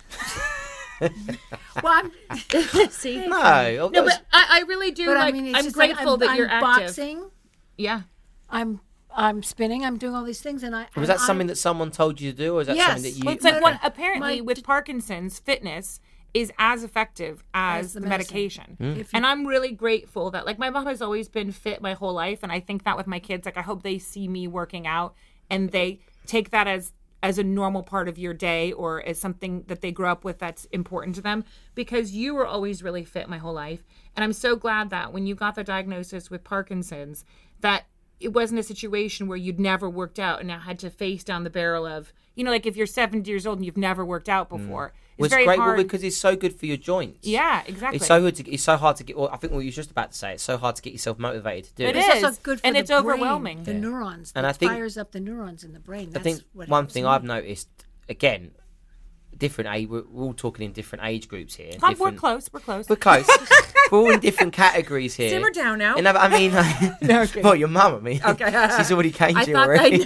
Well, see, no, but I really do. But like, I mean, I'm grateful that you're active. Boxing. Yeah, I'm spinning. I'm doing all these things, and I. Was that something that someone told you to do, or is that something that you? Well, it's like apparently with Parkinson's, fitness is as effective as the medication. And I'm really grateful that, like, my mom has always been fit my whole life, and I think that with my kids, like, I hope they see me working out and they take that as a normal part of your day, or as something that they grew up with that's important to them, because you were always really fit my whole life. And I'm so glad that when you got the diagnosis with Parkinson's, that it wasn't a situation where you'd never worked out and now had to face down the barrel of, like if you're 70 years old and you've never worked out before. It's very great hard. because it's so good for your joints. Yeah, exactly. It's so good. It's so hard to get. Well, I think what you were just about to say. It's so hard to get yourself motivated to do it. It is, also good for and the it's brain, overwhelming. The neurons, and it I think fires up the neurons in the brain. That's I think what one thing I've noticed, again, different age. We're all talking in different age groups here. Tom, we're close. We're close. We're all in different categories here. Simmer down now. And I mean, well, your mum. I mean, okay. She's already caged you already.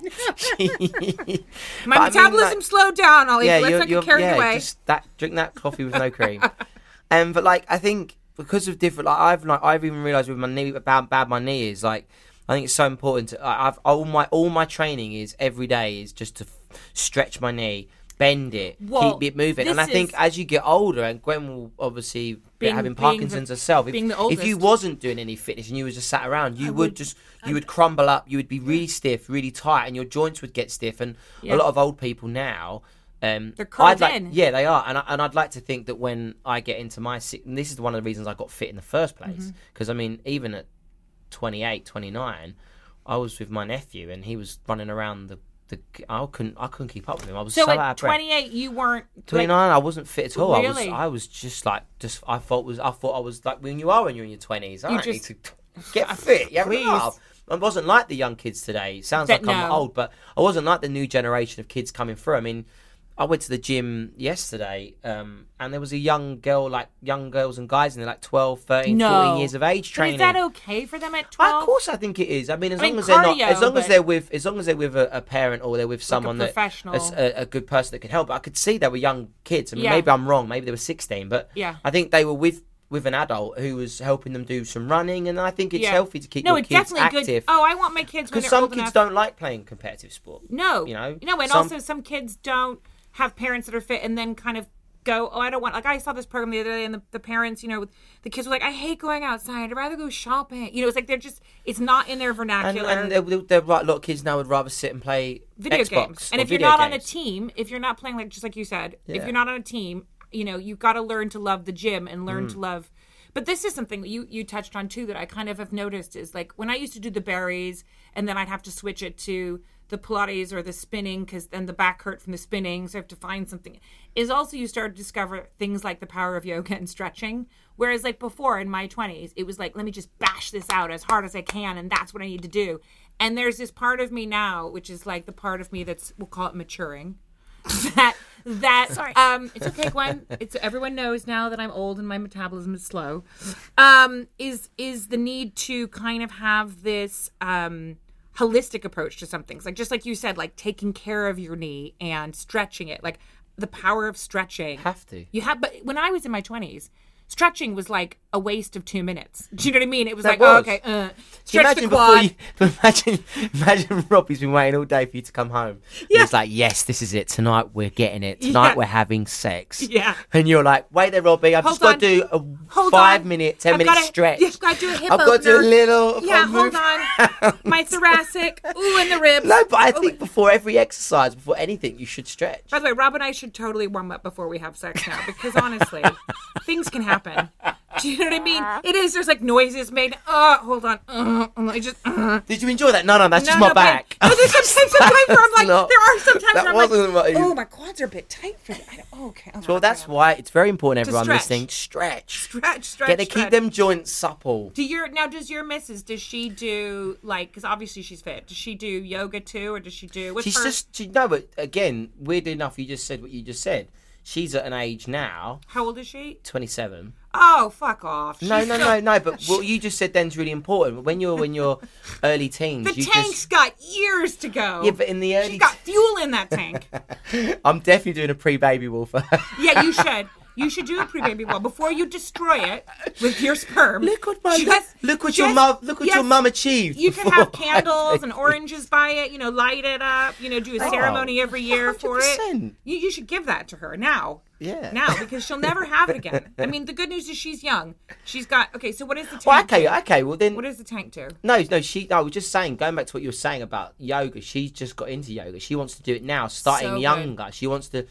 My metabolism slowed down, Ollie. Let's not get carried away. Just drink that coffee with no cream. But like, I think because of different, I've even realised with my knee, how bad my knee is. Like, I think it's so important to. All my training is every day is just to stretch my knee, bend it, keep it moving. And I think as you get older, and Gwen will obviously having Parkinson's herself, if you wasn't doing any fitness and you was just sat around, you would crumble up, you would be really stiff, really tight, and your joints would get stiff. And a lot of old people now, they're curled in. Yeah, they are. And I'd like to think that when I get into my and this is one of the reasons I got fit in the first place, because I mean, even at 28, 29, I was with my nephew and he was running around the I couldn't keep up with him. I was so out at of breath. 28 you weren't 29. I wasn't fit at all. Really? I was just I thought I was like when you're in your 20s. I need to get fit. Yeah, please. I wasn't like the young kids today. It sounds like I'm old, but I wasn't like the new generation of kids coming through. I mean, I went to the gym yesterday, and there was a young girls and guys, and they're like 12, 13, 14 years of age training. But is that okay for them at 12? Of course, I think it is. I mean, as long as they're with a parent or they're with someone like a professional, a good person that can help. I could see they were young kids. I mean, maybe I'm wrong. Maybe they were 16, but I think they were with an adult who was helping them do some running, and I think it's healthy to keep your kids active. Good. Oh, I want my kids when because they're some old kids enough. don't like playing competitive sport. No, and also some kids don't have parents that are fit, and then kind of go, I don't want. Like I saw this program the other day, and the parents, the kids were like, I hate going outside. I'd rather go shopping. It's like it's not in their vernacular. And they're like, a lot of kids now would rather sit and play video Xbox games. And if you're not on a team, if you're not playing just like you said, if you're not on a team, you've got to learn to love the gym and learn to love. But this is something that you touched on too that I kind of have noticed is like when I used to do the berries and then I'd have to switch it to the Pilates or the spinning because then the back hurt from the spinning, so I have to find something. Is also you start to discover things like the power of yoga and stretching. Whereas like before in my 20s, it was like, let me just bash this out as hard as I can and that's what I need to do. And there's this part of me now, which is like the part of me that's, we'll call it maturing. Sorry. It's okay, Gwen. Everyone knows now that I'm old and my metabolism is slow. Is the need to kind of have this holistic approach to some things, like just like you said, like taking care of your knee and stretching it, like the power of stretching. But when I was in my 20s, stretching was like a waste of 2 minutes. Do you know what I mean? It was stretch the quad. Imagine Robbie's been waiting all day for you to come home. Yeah. It's like, yes, this is it. Tonight we're getting it. Tonight we're having sex. Yeah. And you're like, wait there, Robbie. I've just got to do a 5-minute, 10-minute stretch. You've got to do a hip opener. I've got to do a little. Yeah, hold on. My thoracic. Ooh, and the ribs. No, but I think before every exercise, before anything, you should stretch. By the way, Rob and I should totally warm up before we have sex now because honestly, things can happen. Do you know what I mean? It is. There's like noises made. Hold on. Did you enjoy that? No, that's just my back. No, there's sometimes where I'm like, there are sometimes where I'm like, oh, my quads are a bit tight for that. Okay. So that's why it's very important, everyone listening. Stretch. Keep them joints supple. Does your missus, does she do like, because obviously she's fit, does she do yoga too, or does she do, but again, weird enough, you just said what you just said. She's at an age now. How old is she? 27. Oh, fuck off. No. But what you just said then's really important. When you're in your early teens, the tank's got years to go. Yeah, but in the early, she's got fuel in that tank. I'm definitely doing a pre-baby wall for her. Yeah, you should. You should do a pre-baby wall before you destroy it with your sperm. Look what your mum achieved. You can have candles and oranges by it. Light it up. Do a ceremony every year 100%. For it. You should give that to her now. Yeah. Now, because she'll never have it again. I mean, the good news is she's young. She's got so what is the tank? Well, okay. Well, then what does the tank do? No. I was just saying, going back to what you were saying about yoga. She's just got into yoga. She wants to do it now, starting younger. She wants to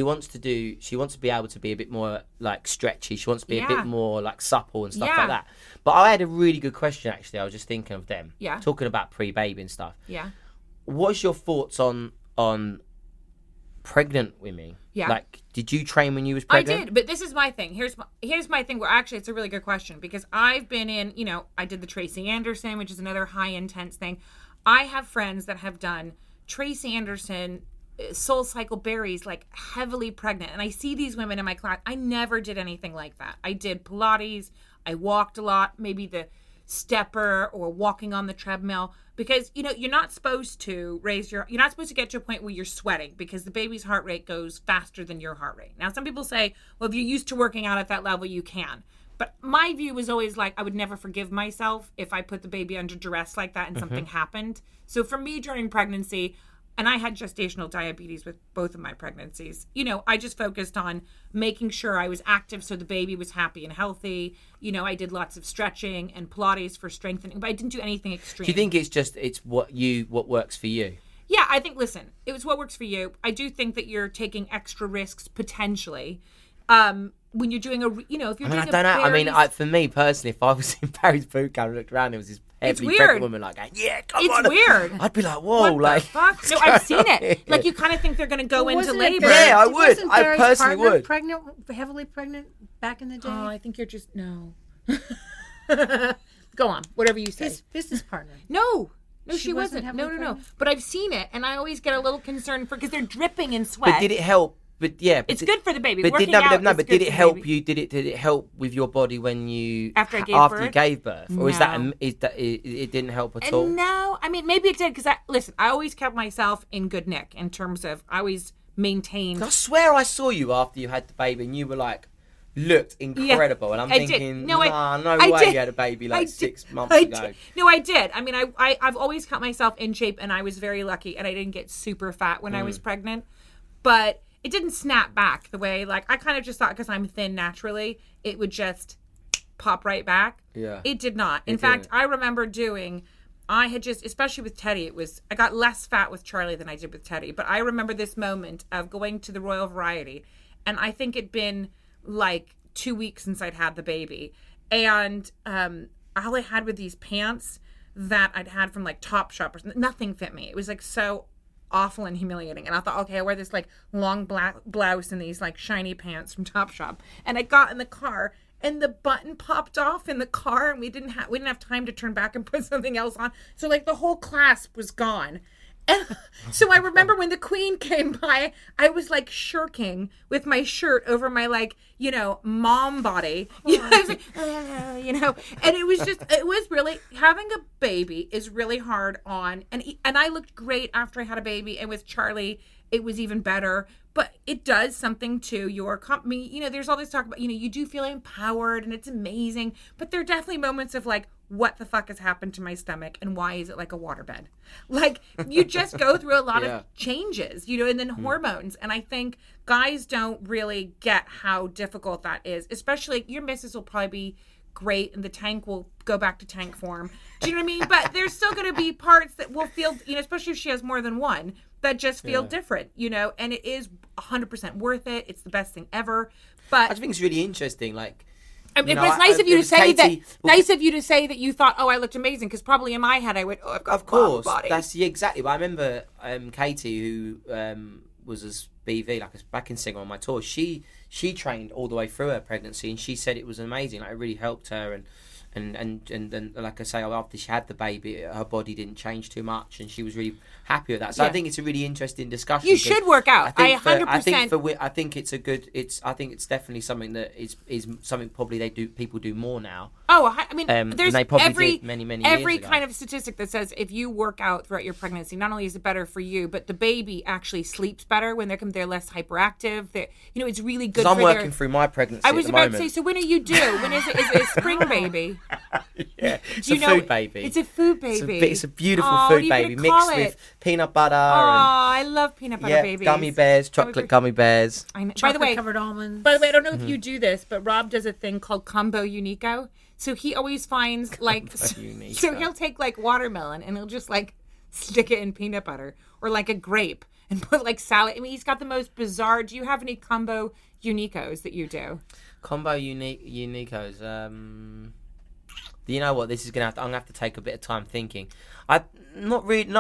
be able to be a bit more like stretchy. She wants to be a bit more like supple and stuff like that. But I had a really good question actually. I was just thinking of them. Yeah. Talking about pre-baby and stuff. Yeah. What's your thoughts on pregnant women? Yeah. Like, did you train when you was pregnant? I did, but this is my thing. Here's my thing where actually it's a really good question because I've been in, I did the Tracy Anderson, which is another high intense thing. I have friends that have done Tracy Anderson, Soul Cycle berries, like heavily pregnant. And I see these women in my class. I never did anything like that. I did Pilates. I walked a lot, maybe the stepper or walking on the treadmill, because you're not supposed to you're not supposed to get to a point where you're sweating because the baby's heart rate goes faster than your heart rate. Now some people say, well, if you're used to working out at that level, you can. But my view was always like, I would never forgive myself if I put the baby under duress like that and something happened. So for me during pregnancy, and I had gestational diabetes with both of my pregnancies, I just focused on making sure I was active so the baby was happy and healthy. I did lots of stretching and Pilates for strengthening, but I didn't do anything extreme. Do you think it's what works for you? Yeah, I think, listen, it was what works for you. I do think that you're taking extra risks potentially. When you're doing if you're doing I don't know. I mean, for me personally, if I was in Barry's boot camp and looked around, there was this heavily pregnant woman like, yeah, come on. It's weird. I'd be like, whoa, what like, the fuck? No, I've seen it. Like, you kind of think they're going to go into labor. Yeah, I would. I personally would. Heavily pregnant back in the day? Oh, I think you're just, no. Go on, whatever you say. His business partner. No, she wasn't. No. But I've seen it, and I always get a little concerned because they're dripping in sweat. But did it help it's good for the baby. But Working did out it help you? Did it help with your body when you after you gave birth, or is that it didn't help at all? No, I mean maybe it did because I always kept myself in good nick in terms of I always maintained. I swear I saw you after you had the baby, and you were like. Looked incredible, and I'm thinking, no way you had a baby 6 months ago. No, I did. I mean, I've always kept myself in shape, and I was very lucky, and I didn't get super fat when I was pregnant, but it didn't snap back the way, like, I kind of just thought because I'm thin naturally, it would just pop right back. Yeah. It did not. In fact, I remember I had just, especially with Teddy, I got less fat with Charlie than I did with Teddy, but I remember this moment of going to the Royal Variety, and I think it'd been like 2 weeks since I'd had the baby, and all I had were these pants that I'd had from like Topshop. Nothing fit me. It was like so awful and humiliating, and I thought, okay, I wear this like long black blouse and these like shiny pants from Topshop, and I got in the car and the button popped off in the car, and we didn't have time to turn back and put something else on, so like the whole clasp was gone. And so I remember when the Queen came by, I was like shirking with my shirt over my like, mom body. I was like, and it was really, having a baby is really hard on. And I looked great after I had a baby. And with Charlie, it was even better. But it does something to your company. There's all this talk about, you do feel empowered and it's amazing. But there are definitely moments of like, what the fuck has happened to my stomach and why is it like a waterbed? Like, you just go through a lot of changes, and then hormones. And I think guys don't really get how difficult that is, especially your missus will probably be great and the tank will go back to tank form. Do you know what I mean? But there's still going to be parts that will feel, especially if she has more than one, that just feel different, and it is 100% worth it. It's the best thing ever. But I just think it's really interesting, like, but it's nice of you to say that. Nice of you to say that you thought, "Oh, I looked amazing," because probably in my head I went, "Oh, I've got a mom body." That's exactly. But I remember Katie, who was a BV, like a backing singer on my tour. She trained all the way through her pregnancy, and she said it was amazing. Like, it really helped her, and like I say, after she had the baby, her body didn't change too much, and she was really happy with that. So I think it's a really interesting discussion. You should work out. I 100%. I think it's a good. I think it's definitely something that is something probably people do more now. Oh, I mean, there's they probably did many every years ago. kind of statistic that says if you work out throughout your pregnancy, not only is it better for you, but the baby actually sleeps better when they're less hyperactive. It's really good. Because I'm working through my pregnancy. I was about to say. So when are you due? When is it? Is it a spring baby? Yeah, it's a food baby. It's a food baby. It's a beautiful food baby mixed with peanut butter. I love peanut butter babies. Gummy bears, chocolate gummy bears. I know. By the way, covered almonds. By the way, I don't know if you do this, but Rob does a thing called Combo Unico. So he always finds so he'll take like watermelon and he'll just like stick it in peanut butter, or like a grape and put like salad. I mean, he's got the most bizarre. Do you have any Combo Unicos that you do? Combo Unicos. You know what? This is I'm gonna have to take a bit of time thinking. Nothing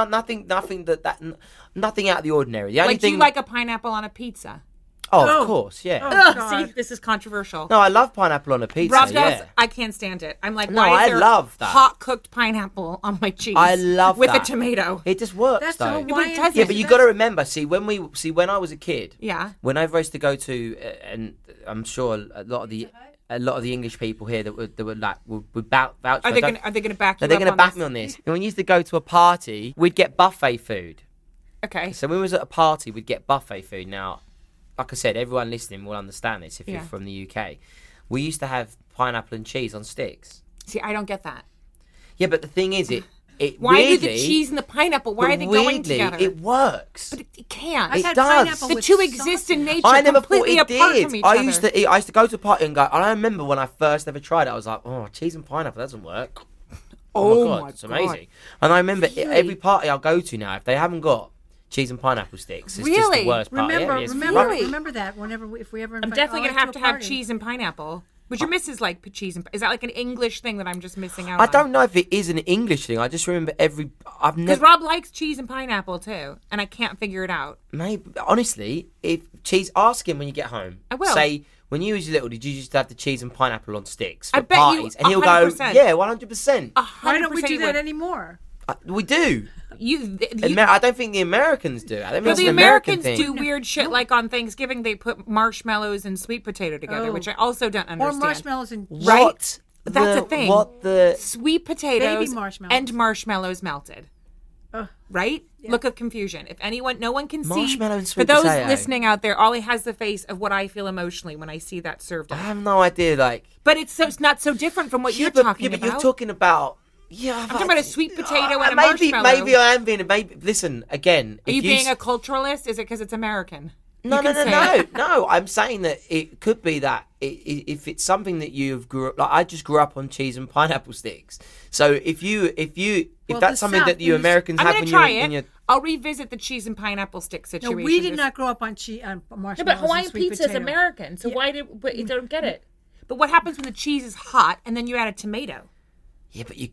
out of the ordinary. The only thing, do you like a pineapple on a pizza? Oh, of course, yeah. See, this is controversial. No, I love pineapple on a pizza. Rob does. I can't stand it. I'm like, why is there love that. hot cooked pineapple on my cheese? I love with that. a tomato. It just works. That's though. Hawaiian. Yeah, but you got to remember. When I was a kid. Yeah. Whenever I used to go to, and I'm sure a lot of the English people here that would vouch. Are they going to back you up? They're going to back me on this. And when we used to go to a party, we'd get buffet food. Okay. So when we was at a party, we'd get buffet food. Now, like I said, everyone listening will understand this if you're from the UK. We used to have pineapple and cheese on sticks. See, I don't get that. Yeah, but the thing is, why do the cheese and the pineapple? Why are they going together? It works. But it can't. It does. The two exist in nature. I never thought completely it apart did. From each other. I used to go to a party and go. And I remember when I first ever tried it, I was like, "Oh, cheese and pineapple doesn't work." Oh my god, it's amazing. And I remember every party I'll go to now, if they haven't got cheese and pineapple sticks, it's just the worst part. Remember that if we ever invite, I'm definitely gonna have cheese and pineapple. Would your missus like cheese and? Is that like an English thing that I'm just missing out on? I don't know if it is an English thing. I just remember because Rob likes cheese and pineapple too, and I can't figure it out. Maybe honestly, ask him when you get home. I will. Say, when you was little, did you just have the cheese and pineapple on sticks for I bet parties? You, and he'll 100%. go, yeah, 100%. Why don't we do that anymore? We do. I don't think the Americans do. I don't think But it's the an American Americans thing. do weird shit like on Thanksgiving they put marshmallows and sweet potato together, which I also don't understand. Or marshmallows and right? That's a thing. What the sweet potatoes Baby marshmallows. and marshmallows melted. Right? Look of confusion. If no one can see. Marshmallow and For sweet those potato. listening out there, Ollie has the face of what I feel emotionally when I see that served I up. have no idea. Like, But it's not so different from what you're but, talking but about. you're talking about. Yeah, I'm talking about a sweet potato and a maybe, marshmallow. maybe I am being. Maybe listen again. Are you being a culturalist? Is it because it's American? No. No. I'm saying that it could be that if it's something that you've grew up. Like I just grew up on cheese and pineapple sticks. So if that's something that you Americans I'm have going when to try you're, it. when you're I'll revisit the cheese and pineapple stick No, situation. we did not grow up on marshmallows. No, but Hawaiian and sweet pizza is potato. American, so why did? But you don't get it. But what happens when the cheese is hot and then you add a tomato? Yeah, but you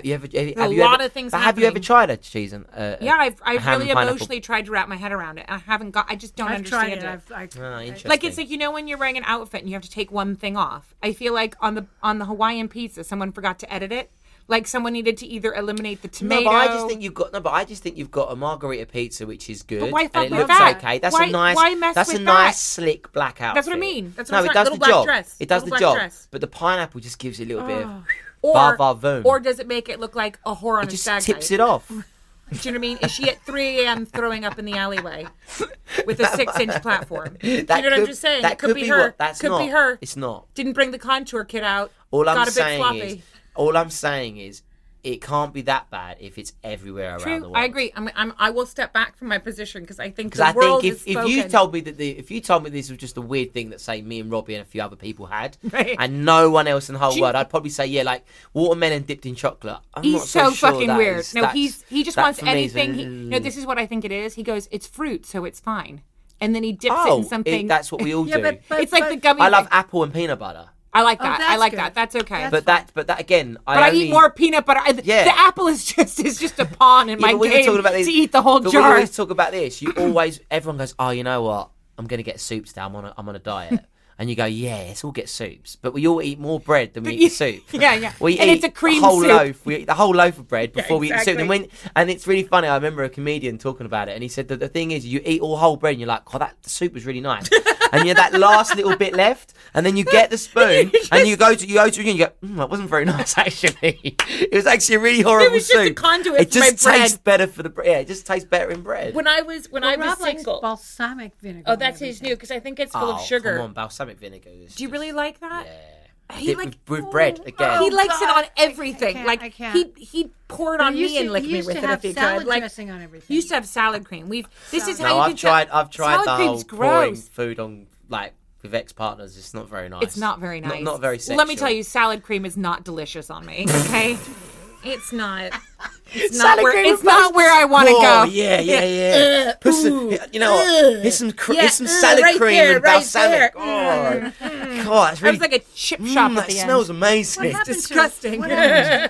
lot of things Have you ever happening. tried a cheese and Yeah, I've ham really and pineapple? emotionally tried to wrap my head around it. I haven't got. I just don't I've understand tried it. it. Interesting. Like it's like when you're wearing an outfit and you have to take one thing off. I feel like on the Hawaiian pizza, someone forgot to edit it. Like someone needed to either eliminate the tomato. No, but I just think you've got a margarita pizza which is good. But why fuck and it with looks that? okay. That's Why- a nice. why mess that's with a that? nice slick black outfit. That's what I mean. That's what no, I'm it saying. does Little the black job. dress. It does Little the black job. dress. But the pineapple just gives it a little bit of Or, va-va-voom. or does it make it look like a whore on It a just stag tips night? it off. Do you know what I mean? Is she at 3 a.m. throwing up in the alleyway with a 6-inch platform? Do you know what I'm just saying? That It could be her. What, that's could not. be her. It's not. Didn't bring the contour kit out. All got I'm a bit saying floppy. all I'm saying is, it can't be that bad if it's everywhere around the True, world. I agree. I will step back from my position because I think Because the I world think is if you spoken. told me if you told me this was just a weird thing that say me and Robbie and a few other people had, Right. and no one else in the whole Do you- world, I'd probably say like watermelon dipped in chocolate. I'm He's not so sure fucking that weird. is- No, that's- he just that wants for me is anything. No, this is what I think it is. He goes, it's fruit, so it's fine, and then he dips it in something. that's what we all Yeah, do. but it's like the gummy. I love thing. apple and peanut butter. I like Oh, that. I that's like good. that. That's okay. But that again, But I eat more peanut butter. Yeah. The apple is just a pawn in Yeah, my but we were game talking about this, to eat the whole but jar. we always talk about this. Everyone goes, oh, you know what? I'm going to get soups now. I'm on a diet. And you go, yeah, let's all get soups. But we all eat more bread than we eat the soup. Yeah. We And eat it's a cream whole soup. loaf. We eat the whole loaf of bread before we eat the soup. exactly. And it's really funny. I remember a comedian talking about it, and he said that the thing is, you eat all whole bread, and you're like, oh, the soup was really nice. And you have that last little bit left, and then you get the spoon, and you go to it, and you go, that wasn't very nice actually. It was actually a really horrible was just a soup. conduit It for my just tastes bread. better for the bread. Yeah, it just tastes better in bread. When I was Rob likes single. balsamic vinegar. Oh, that's his new because I think it's full of sugar. Come on, balsamic vinegar. Do you really like that? Yeah. He Dip like with bread again. he likes it on everything. I Like can't. he poured on me and licked me with it if he could. Like dressing on everything. he used to have salad cream. This is No, how you I've can tried. tell- I've tried salad the whole cream's pouring gross. food on with ex-partners. It's not very nice. It's not very nice. Not very sexual. Let me tell you, salad cream is not delicious on me. Okay, it's not. It's Salad not where cream it's with not where I want to go. Oh yeah. Put some, you know what? Here's some salad right cream there, and right balsamic. there. Oh, God, that's That really. was like a chip shop at that the end. smells amazing. What happened to- disgusting. what happened?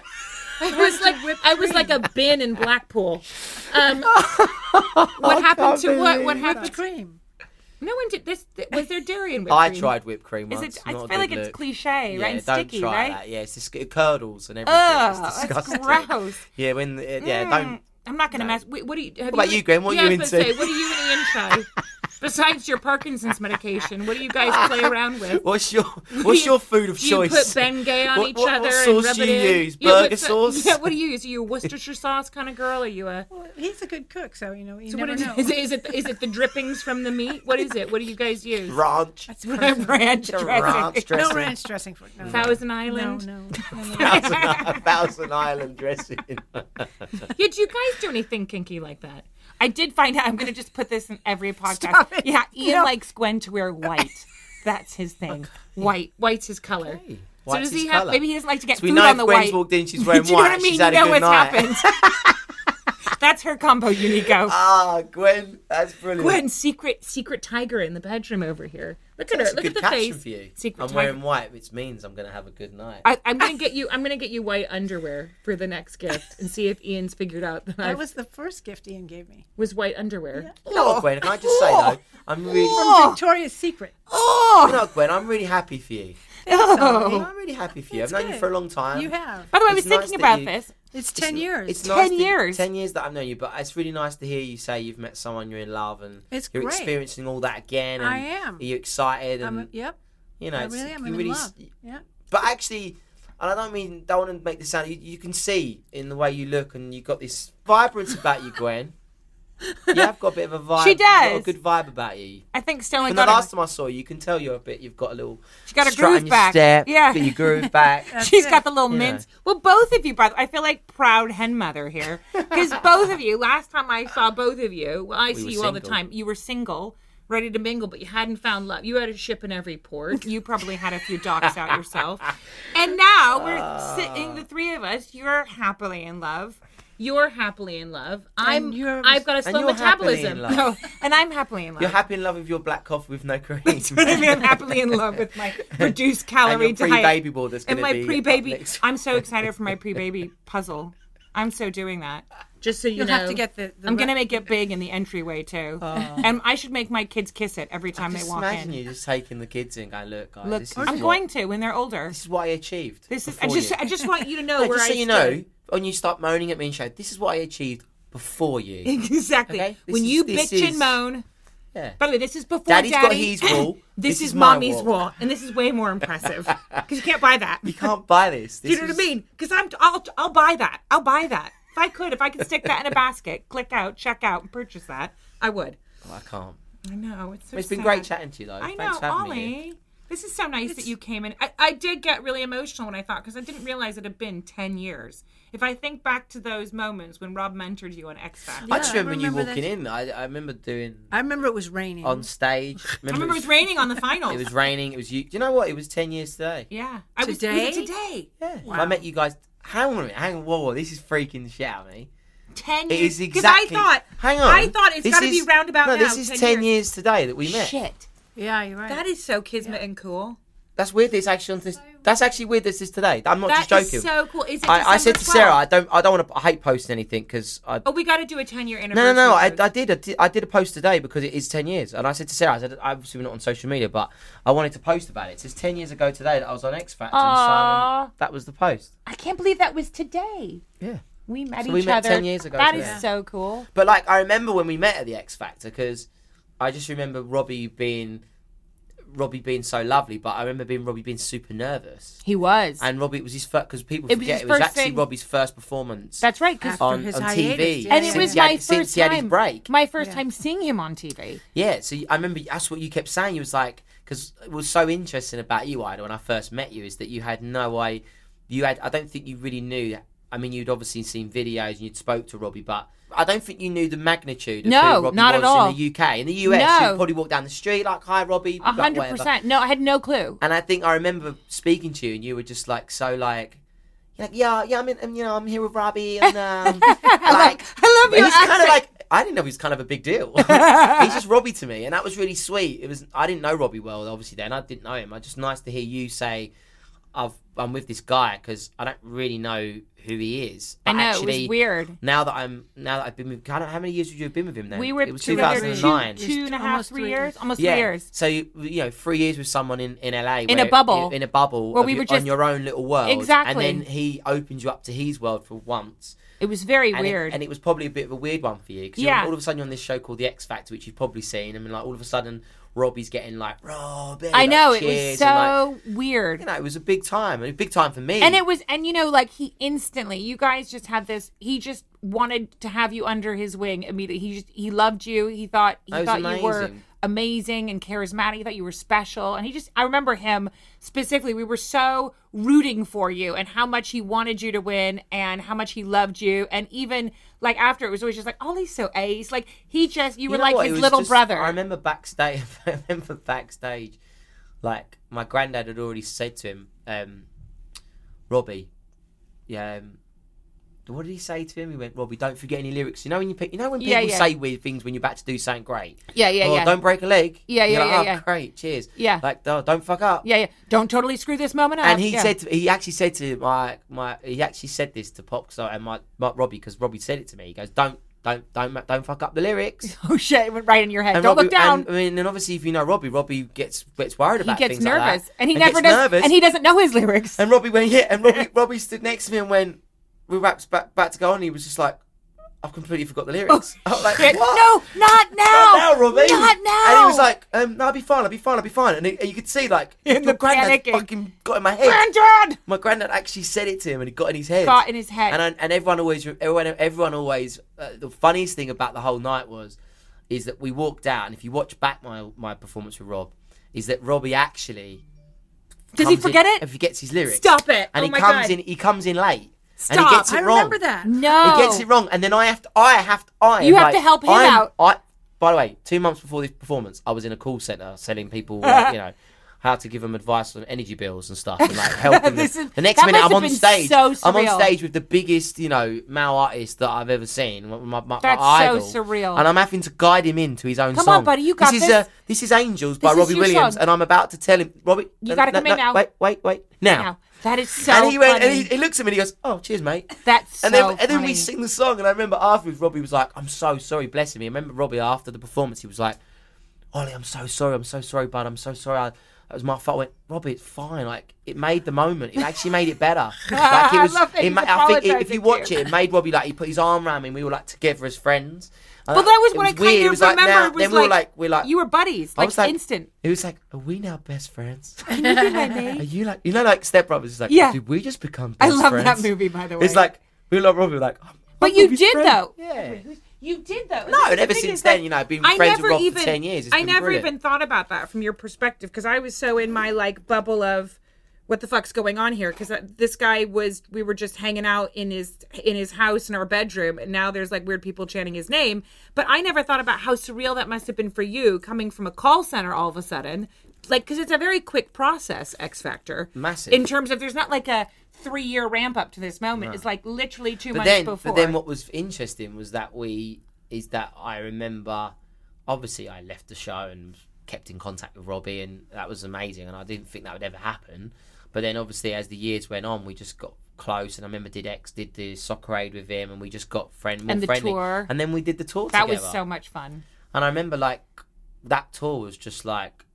I was like a bin in Blackpool. What happened to what? What happened? Whipped cream. No one did this. Was there dairy in whipped I cream? tried whipped cream Is once. it? I not a feel like good it's look. cliche, Yeah, right? And don't sticky, try right? that. Yeah, it's just, it curdles and everything. Ugh, It's that's disgusting. gross. Yeah, don't. I'm not gonna mess. What do you? What about you, Gwen? What are you I was gonna into? Say, what do you and Ian try? Besides your Parkinson's medication, what do you guys play around with? What's your food of do choice? you put Bengay on each other what and sauce rub do it you in? use? Yeah, Burger what's the- sauce? Yeah, what do you use? Are you a Worcestershire sauce kind of girl? Are you a? Well, he's a good cook, so you So what never is know. it? Is it the drippings from the meat? What is it? What do you guys use? Ranch. That's personal. Ranch dressing. Ranch dressing. No ranch dressing for no. Thousand Island. No. Thousand Island dressing. Yeah, do you guys do anything kinky like that? I did find out. I'm going to just put this in every podcast. Stop it. Yeah, Ian No. likes Gwen to wear white. That's his thing. White. White's his color. Okay. So White's does he his have? colour. Maybe he doesn't like to get So we food know on if the Gwen's white. walked in, she's wearing Do you know white, what I mean? she's You had a know good what's night. happened. That's her combo, Unico. Ah, Gwen, that's brilliant. Gwen, secret tiger in the bedroom over here. Look at her. That's a Look at good the caption face. for you. Secret I'm Tiger. wearing white, which means I'm going to have a good night. I'm gonna get you white underwear for the next gift and see if Ian's figured out that That was the first gift Ian gave me. was white underwear. You know what, Gwen? Can I just say though, I'm really. From Victoria's Secret. You know what, Gwen? I'm really happy for you. Oh. I'm really happy for you. I've That's known you good. for a long time. You have. By the way, I It's was nice thinking that about you- this. It's 10 years. It's 10 nice that years. 10 years that I've known you, but it's really nice to hear you say you've met someone you're in love and It's you're great. experiencing all that again. And I am. Are you excited? And Yep. you know, I it's- really am. you I'm in really love. Yeah. But actually, and I don't want to make this sound. You can see in the way you look, and you've got this vibrance about you, Gwen. You have got a bit of a vibe. She You've got a does. good vibe about you. I think Sterling From the got last time I saw you, you can tell you've got a little. She got a strut groove in your back. Step, Yeah. got your groove back. She's got the little You know. mints. Well, both of you, by the way, I feel like proud hen mother here. Because both of you, last time I saw both of you, well, I We see were you all the single. time, you were single, ready to mingle, but you hadn't found love. You had a ship in every port. You probably had a few docks out yourself. And now we're sitting, the three of us, you're happily in love. You're happily in love. I've got a slow you're happily metabolism. in love. No, and I'm happily in love. You're happy in love with your black coffee with no cream. I'm happily in love with my reduced calorie and your diet. pre-baby board that's And going to my be pre-baby. up next. I'm so excited for my pre-baby puzzle. I'm so doing that. Just so you You'll know, have to get the I'm gonna make it big in the entryway too, and I should make my kids kiss it every time they Just walk imagine in. you just taking the kids in and going, look, guys, Look, this is I'm what, going to when they're older. This is what I achieved. This is. before you. I just want you to know No, where just so I you stood. know, when you start moaning at me and show, this is what I achieved before you. Exactly. Okay? When you bitch and moan. Yeah. By the way, this is before Daddy's got Daddy. his wall. This This is is my Mommy's wall. wall, and this is way more impressive because you can't buy that. You can't buy this. Do you know what I mean? Because I'll buy that. I'll buy that. If I could stick that in a basket, click out, check out, and purchase that, I would. Oh, I can't. I know. It's so It's been sad. great chatting to you, though. I know, Thanks for having me here. Ollie. This is so nice that you came in. I did get really emotional when I thought, because I didn't realize it had been 10 years. If I think back to those moments when Rob mentored you on X Factor. I just I remember you remember walking that. in. I remember doing I remember it was raining. on stage. I remember it was raining on the finals. It was raining. It was you. Do you know what? It was 10 years today. Yeah. Today? Was it today? Yeah. I met you guys. Hang on a minute. Hang on. Whoa. This is freaking the shit out of me. 10 It years. is exactly. Hang on. I thought it's This got to be is- roundabout no, now. this is 10 years today that we met. Shit. Yeah, you're right. That is so kismet and cool. That's weird. That it's actually on this. That's actually weird. This is today. I'm not That just joking. is so cool. Is it I said to December Sarah, 12th? I don't want to. I hate posting anything because I. Oh, we got to do a 10-year anniversary. No. post. I did a post today because it is 10 years, and I said to Sarah, I said obviously we're not on social media, but I wanted to post about it. It says 10 years ago today that I was on X Factor, and Aw. Simon, that was the post. I can't believe that was today. Yeah. We met So each we met other. 10 years ago That today. is so cool. But like, I remember when we met at the X Factor because I just remember Robbie being so lovely, but I remember Robbie being super nervous. He was. And Robbie, it was his first, because people It was forget, his it was first actually thing. Robbie's first performance. That's right. 'Cause on his TV. hiatus, and it Since was he had- my since first he had his time. break. My first time seeing him on TV. Yeah, so I remember that's what you kept saying. You was like, because it was so interesting about you, Ida, when I first met you, is that you had no idea. I don't think you really knew. I mean, you'd obviously seen videos and you'd spoke to Robbie, but I don't think you knew the magnitude of No, who Robbie not was at all. in the UK. In the US, No. you'd probably walk down the street like, "Hi, Robbie." like, whatever. 100%. No, I had no clue. And I think I remember speaking to you, and you were just like so like. You're like, yeah, I'm here with Robbie, and like, I love your he's kind of accent. like, I didn't know he was kind of a big deal. He's just Robbie to me, and that was really sweet. I didn't know Robbie well, obviously. Then I didn't know him. It's just nice to hear you say, I'm with this guy because I don't really know who he is. I But know, actually, it was weird. Now that I've been with, how many years would you have been with him then? We were it was together 2009. two and a half, Almost 3 3 years. Almost Yeah. 3 years. So you know, 3 years with someone in LA, In a bubble. in a bubble, Where of we your- were just- on your own little world, Exactly. and then he opened you up to his world for once. It was very And weird. and it was probably a bit of a weird one for you because Yeah. all of a sudden you're on this show called The X Factor, which you've probably seen. I mean, like all of a sudden Robbie's getting like Robbie. I know, like, it was cheers, so and, like, weird. you know, it was a big time. A big time for me. And it was, and you know, like he instantly, you guys just had this. He just wanted to have you under his wing immediately. He loved you. He thought That was you were amazing. amazing and charismatic. He thought you were special. And I remember him specifically. We were so rooting for you and how much he wanted you to win and how much he loved you. And even like after, it was always just like, oh, he's so ace. Like you were know like what? It his was little just- brother. I remember backstage. Like my granddad had already said to him, Robbie, yeah, what did he say to him? He went, Robbie, don't forget any lyrics. You know when people Yeah. say weird things when you're about to do something great. Yeah. Don't break a leg. Yeah. You're like, great, cheers. Yeah. Like, oh, don't fuck up. Yeah. Don't totally screw this moment up. And he actually said to he actually said this to Pop and my Robbie, because Robbie said it to me. He goes, don't fuck up the lyrics. Oh shit! It went right in your head. And Don't Robbie, look down. And obviously, if you know Robbie gets worried about He gets things nervous, like that. and he never does. Nervous. And he doesn't know his lyrics. And Robbie went, yeah. And Robbie stood next to me and went, we were about to go on. And he was just like, I've completely forgot the lyrics. I was like, Shit. what? No, not now. Not now, Robbie. Not now. And he was like, no, I'll be fine. And you could see, like, In your the granddad panicking. fucking got in my head. Granddad! My granddad actually said it to him, and it got in his head. And everyone always. The funniest thing about the whole night is that we walked out, and if you watch back my performance with Rob, is that Robbie actually Does he forget it? If he gets his lyrics, Stop it! And Oh my God. He comes in late. And he gets it wrong. I remember that. No. He gets it wrong, and then I have to You have to help him out. By the way, 2 months before this performance, I was in a call centre selling people, how to give them advice on energy bills and stuff, and like helping them. The next minute, I'm on stage. So I'm on stage with the biggest, male artist that I've ever seen. My That's idol. so surreal. And I'm having to guide him into his own Come song. on, buddy, you got this. This is Angels by This is Robbie your Williams, song. and I'm about to tell him, Robbie, You gotta come in now. Wait, now. That is so And he went, funny. and he looks at me and he goes, "Oh, cheers, mate." That's so and then funny. we sing the song, and I remember afterwards, Robbie was like, "I'm so sorry," bless him. I remember Robbie after the performance, he was like, "Ollie, I'm so sorry, bud. I'm so sorry. That was my fault." I went, "Robbie, it's fine. Like, it made the moment. It actually made it better." Like, it was. I love that he's I think if apologising you to watch you. it made Robbie like he put his arm around me, and we were like together as friends. And Well, that was it what I weird. kind It of was like, remember. now- It was then we're like you were buddies, I was instant. It was like, are we now best friends? Can you be my mate? Are you like Step Brothers? It's like, Yeah. did we just become I best love friends? that movie, by the way. It's like, we love Robbie, like, oh, But you Robbie's did friend. though. Yeah. You did though. No, and The ever thing since is then, that I've been I friends with never Rob even- for 10 years. It's I been never brilliant. even thought about that from your perspective because I was so in my bubble of what the fuck's going on here because this guy we were just hanging out in his house in our bedroom and now there's weird people chanting his name, but I never thought about how surreal that must have been for you coming from a call center all of a sudden, because it's a very quick process, X Factor. Massive. In terms of there's not a 3-year ramp up to this moment. It's literally 2 months before. But then what was interesting was that I remember, obviously I left the show and kept in contact with Robbie, and that was amazing, and I didn't think that would ever happen. But then obviously as the years went on, we just got close, and I remember did the Soccer Aid with him, and we just got more friendly. And the tour. And then we did the tour that together. was so much fun. And I remember that tour was just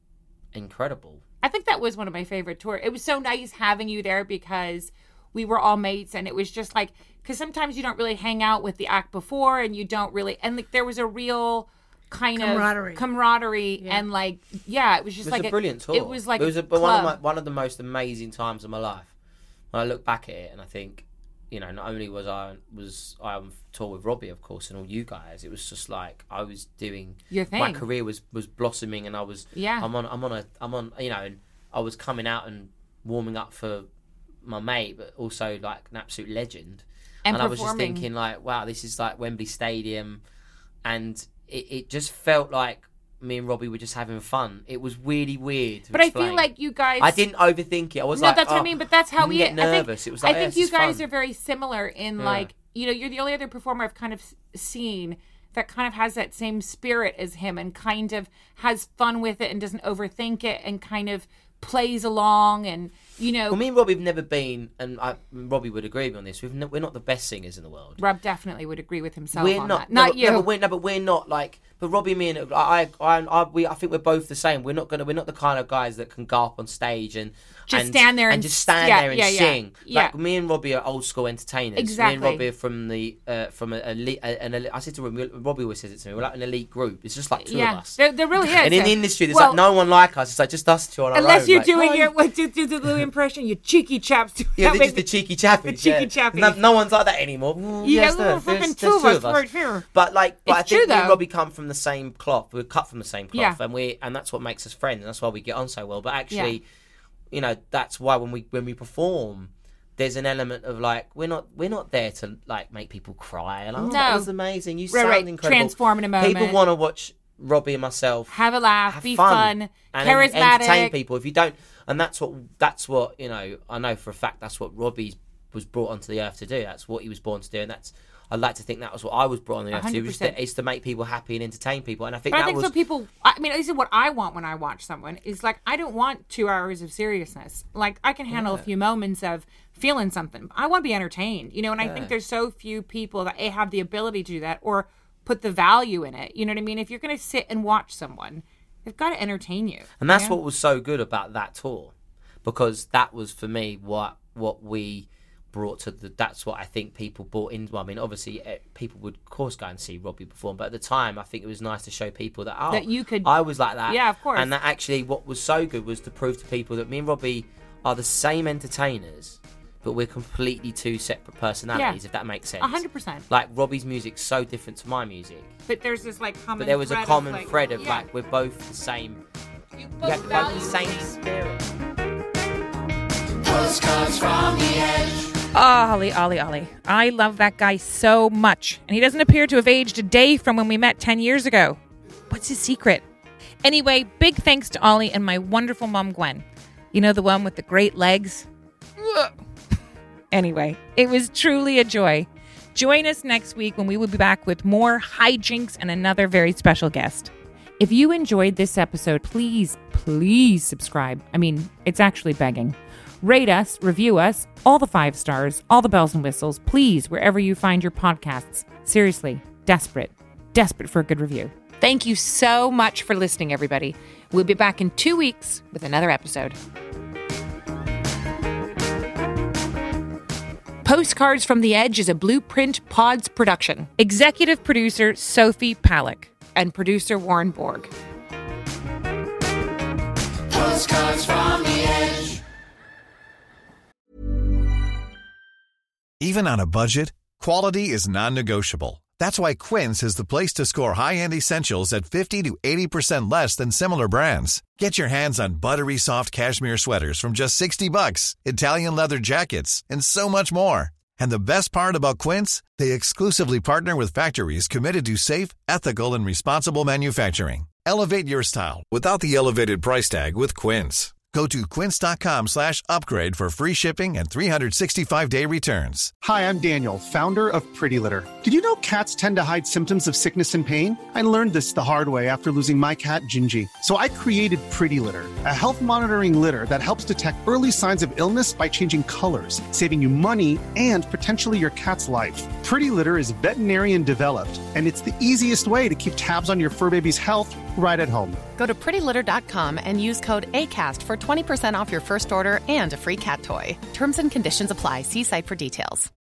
incredible. I think that was one of my favorite tours. It was so nice having you there because we were all mates, and it was just because sometimes you don't really hang out with the act before, and you don't really, and there was a real kind Camaraderie. of camaraderie, Yeah. and it was just It was a brilliant tour. It was it was a club. one of the most amazing times of my life. When I look back at it, and I think, not only was I on tour with Robbie, of course, and all you guys, it was just I was doing Your thing. My career was blossoming, and I was Yeah. I'm on and I was coming out and warming up for my mate, but also an absolute legend. And I was just performing. thinking wow, this is Wembley Stadium, and it just felt like me and Robbie were just having fun. It was really weird to But I explain. feel like you guys. I didn't overthink it. I was No, that's what I mean. But that's how didn't we get nervous. I think, It was I think this you is guys fun. are very similar in Yeah. you're the only other performer I've kind of seen that kind of has that same spirit as him and kind of has fun with it and doesn't overthink it and kind of plays along and Well, me and Robbie have never been, and Robbie would agree with me on this. We're not the best singers in the world. Rob definitely would agree with himself We're on not. that. Not you. But we're not But Robbie, me, and I think we're both the same. We're not the kind of guys that can go up on stage and stand there and sing. Yeah. Me and Robbie are old school entertainers. Exactly. Me and Robbie are from an elite. I said to Robbie always says it to me. We're like an elite group. It's just two of us. There really is. And in the industry, there's no one like us. It's just us two on our own. Unless you're doing do the Louis impression, you cheeky chaps. Yeah, they're just the cheeky chappies. The cheeky chappies. No one's like that anymore. Yeah, there's fucking two of us. right here. But I think true, me and though. Robbie come from the same cloth. We're cut from the same cloth, Yeah. and that's what makes us friends, and that's why we get on so well. But actually, that's why when we perform, there's an element of we're not there to make people cry. And No. that was amazing. You Right, sound incredible. Transform in a moment. People want to watch Robbie and myself have a laugh, have be fun, and charismatic. entertain people. If you don't, and that's what I know for a fact. That's what Robbie's was brought onto the earth to do. That's what he was born to do, and I'd like to think that was what I was brought on the earth to do, is to make people happy and entertain people. And I think so people, I mean, this is what I want when I watch someone, is like, I don't want 2 hours of seriousness. Like, I can handle a few moments of feeling something. I want to be entertained, you know, and I think there's so few people that have the ability to do that or put the value in it. You know what I mean? If you're going to sit and watch someone, they've got to entertain you. And that's what was so good about that tour, because that was, for me, what we brought to that's what I think people bought into. I mean, obviously people would of course go and see Robbie perform, but at the time I think it was nice to show people that that you could, I was like that. Yeah, of course. And that actually what was so good was to prove to people that me and Robbie are the same entertainers, but we're completely two separate personalities, if that makes sense. 100%. Like, Robbie's music's so different to my music, but there's this like common, but there was a common thread of yeah. like, we're both the same, we have both the same spirit. Postcards from the Edge. Oh, Ollie. I love that guy so much. And he doesn't appear to have aged a day from when we met 10 years ago. What's his secret? Anyway, big thanks to Ollie and my wonderful mom, Gwen. You know, the one with the great legs? Anyway, it was truly a joy. Join us next week when we will be back with more hijinks and another very special guest. If you enjoyed this episode, please subscribe. I mean, it's actually begging. Rate us, review us, all the 5 stars, all the bells and whistles, please, wherever you find your podcasts. Seriously, desperate for a good review. Thank you so much for listening, everybody. We'll be back in 2 weeks with another episode. Postcards from the Edge is a Blueprint Pods production. Executive producer Sophie Palick and producer Warren Borg. Postcards from the Edge. Even on a budget, quality is non-negotiable. That's why Quince is the place to score high-end essentials at 50 to 80% less than similar brands. Get your hands on buttery soft cashmere sweaters from just $60, Italian leather jackets, and so much more. And the best part about Quince, they exclusively partner with factories committed to safe, ethical, and responsible manufacturing. Elevate your style without the elevated price tag with Quince. Go to quince.com/upgrade for free shipping and 365-day returns. Hi, I'm Daniel, founder of Pretty Litter. Did you know cats tend to hide symptoms of sickness and pain? I learned this the hard way after losing my cat, Gingy. So I created Pretty Litter, a health monitoring litter that helps detect early signs of illness by changing colors, saving you money and potentially your cat's life. Pretty Litter is veterinarian developed, and it's the easiest way to keep tabs on your fur baby's health right at home. Go to prettylitter.com and use code ACAST for 20% off your first order and a free cat toy. Terms and conditions apply. See site for details.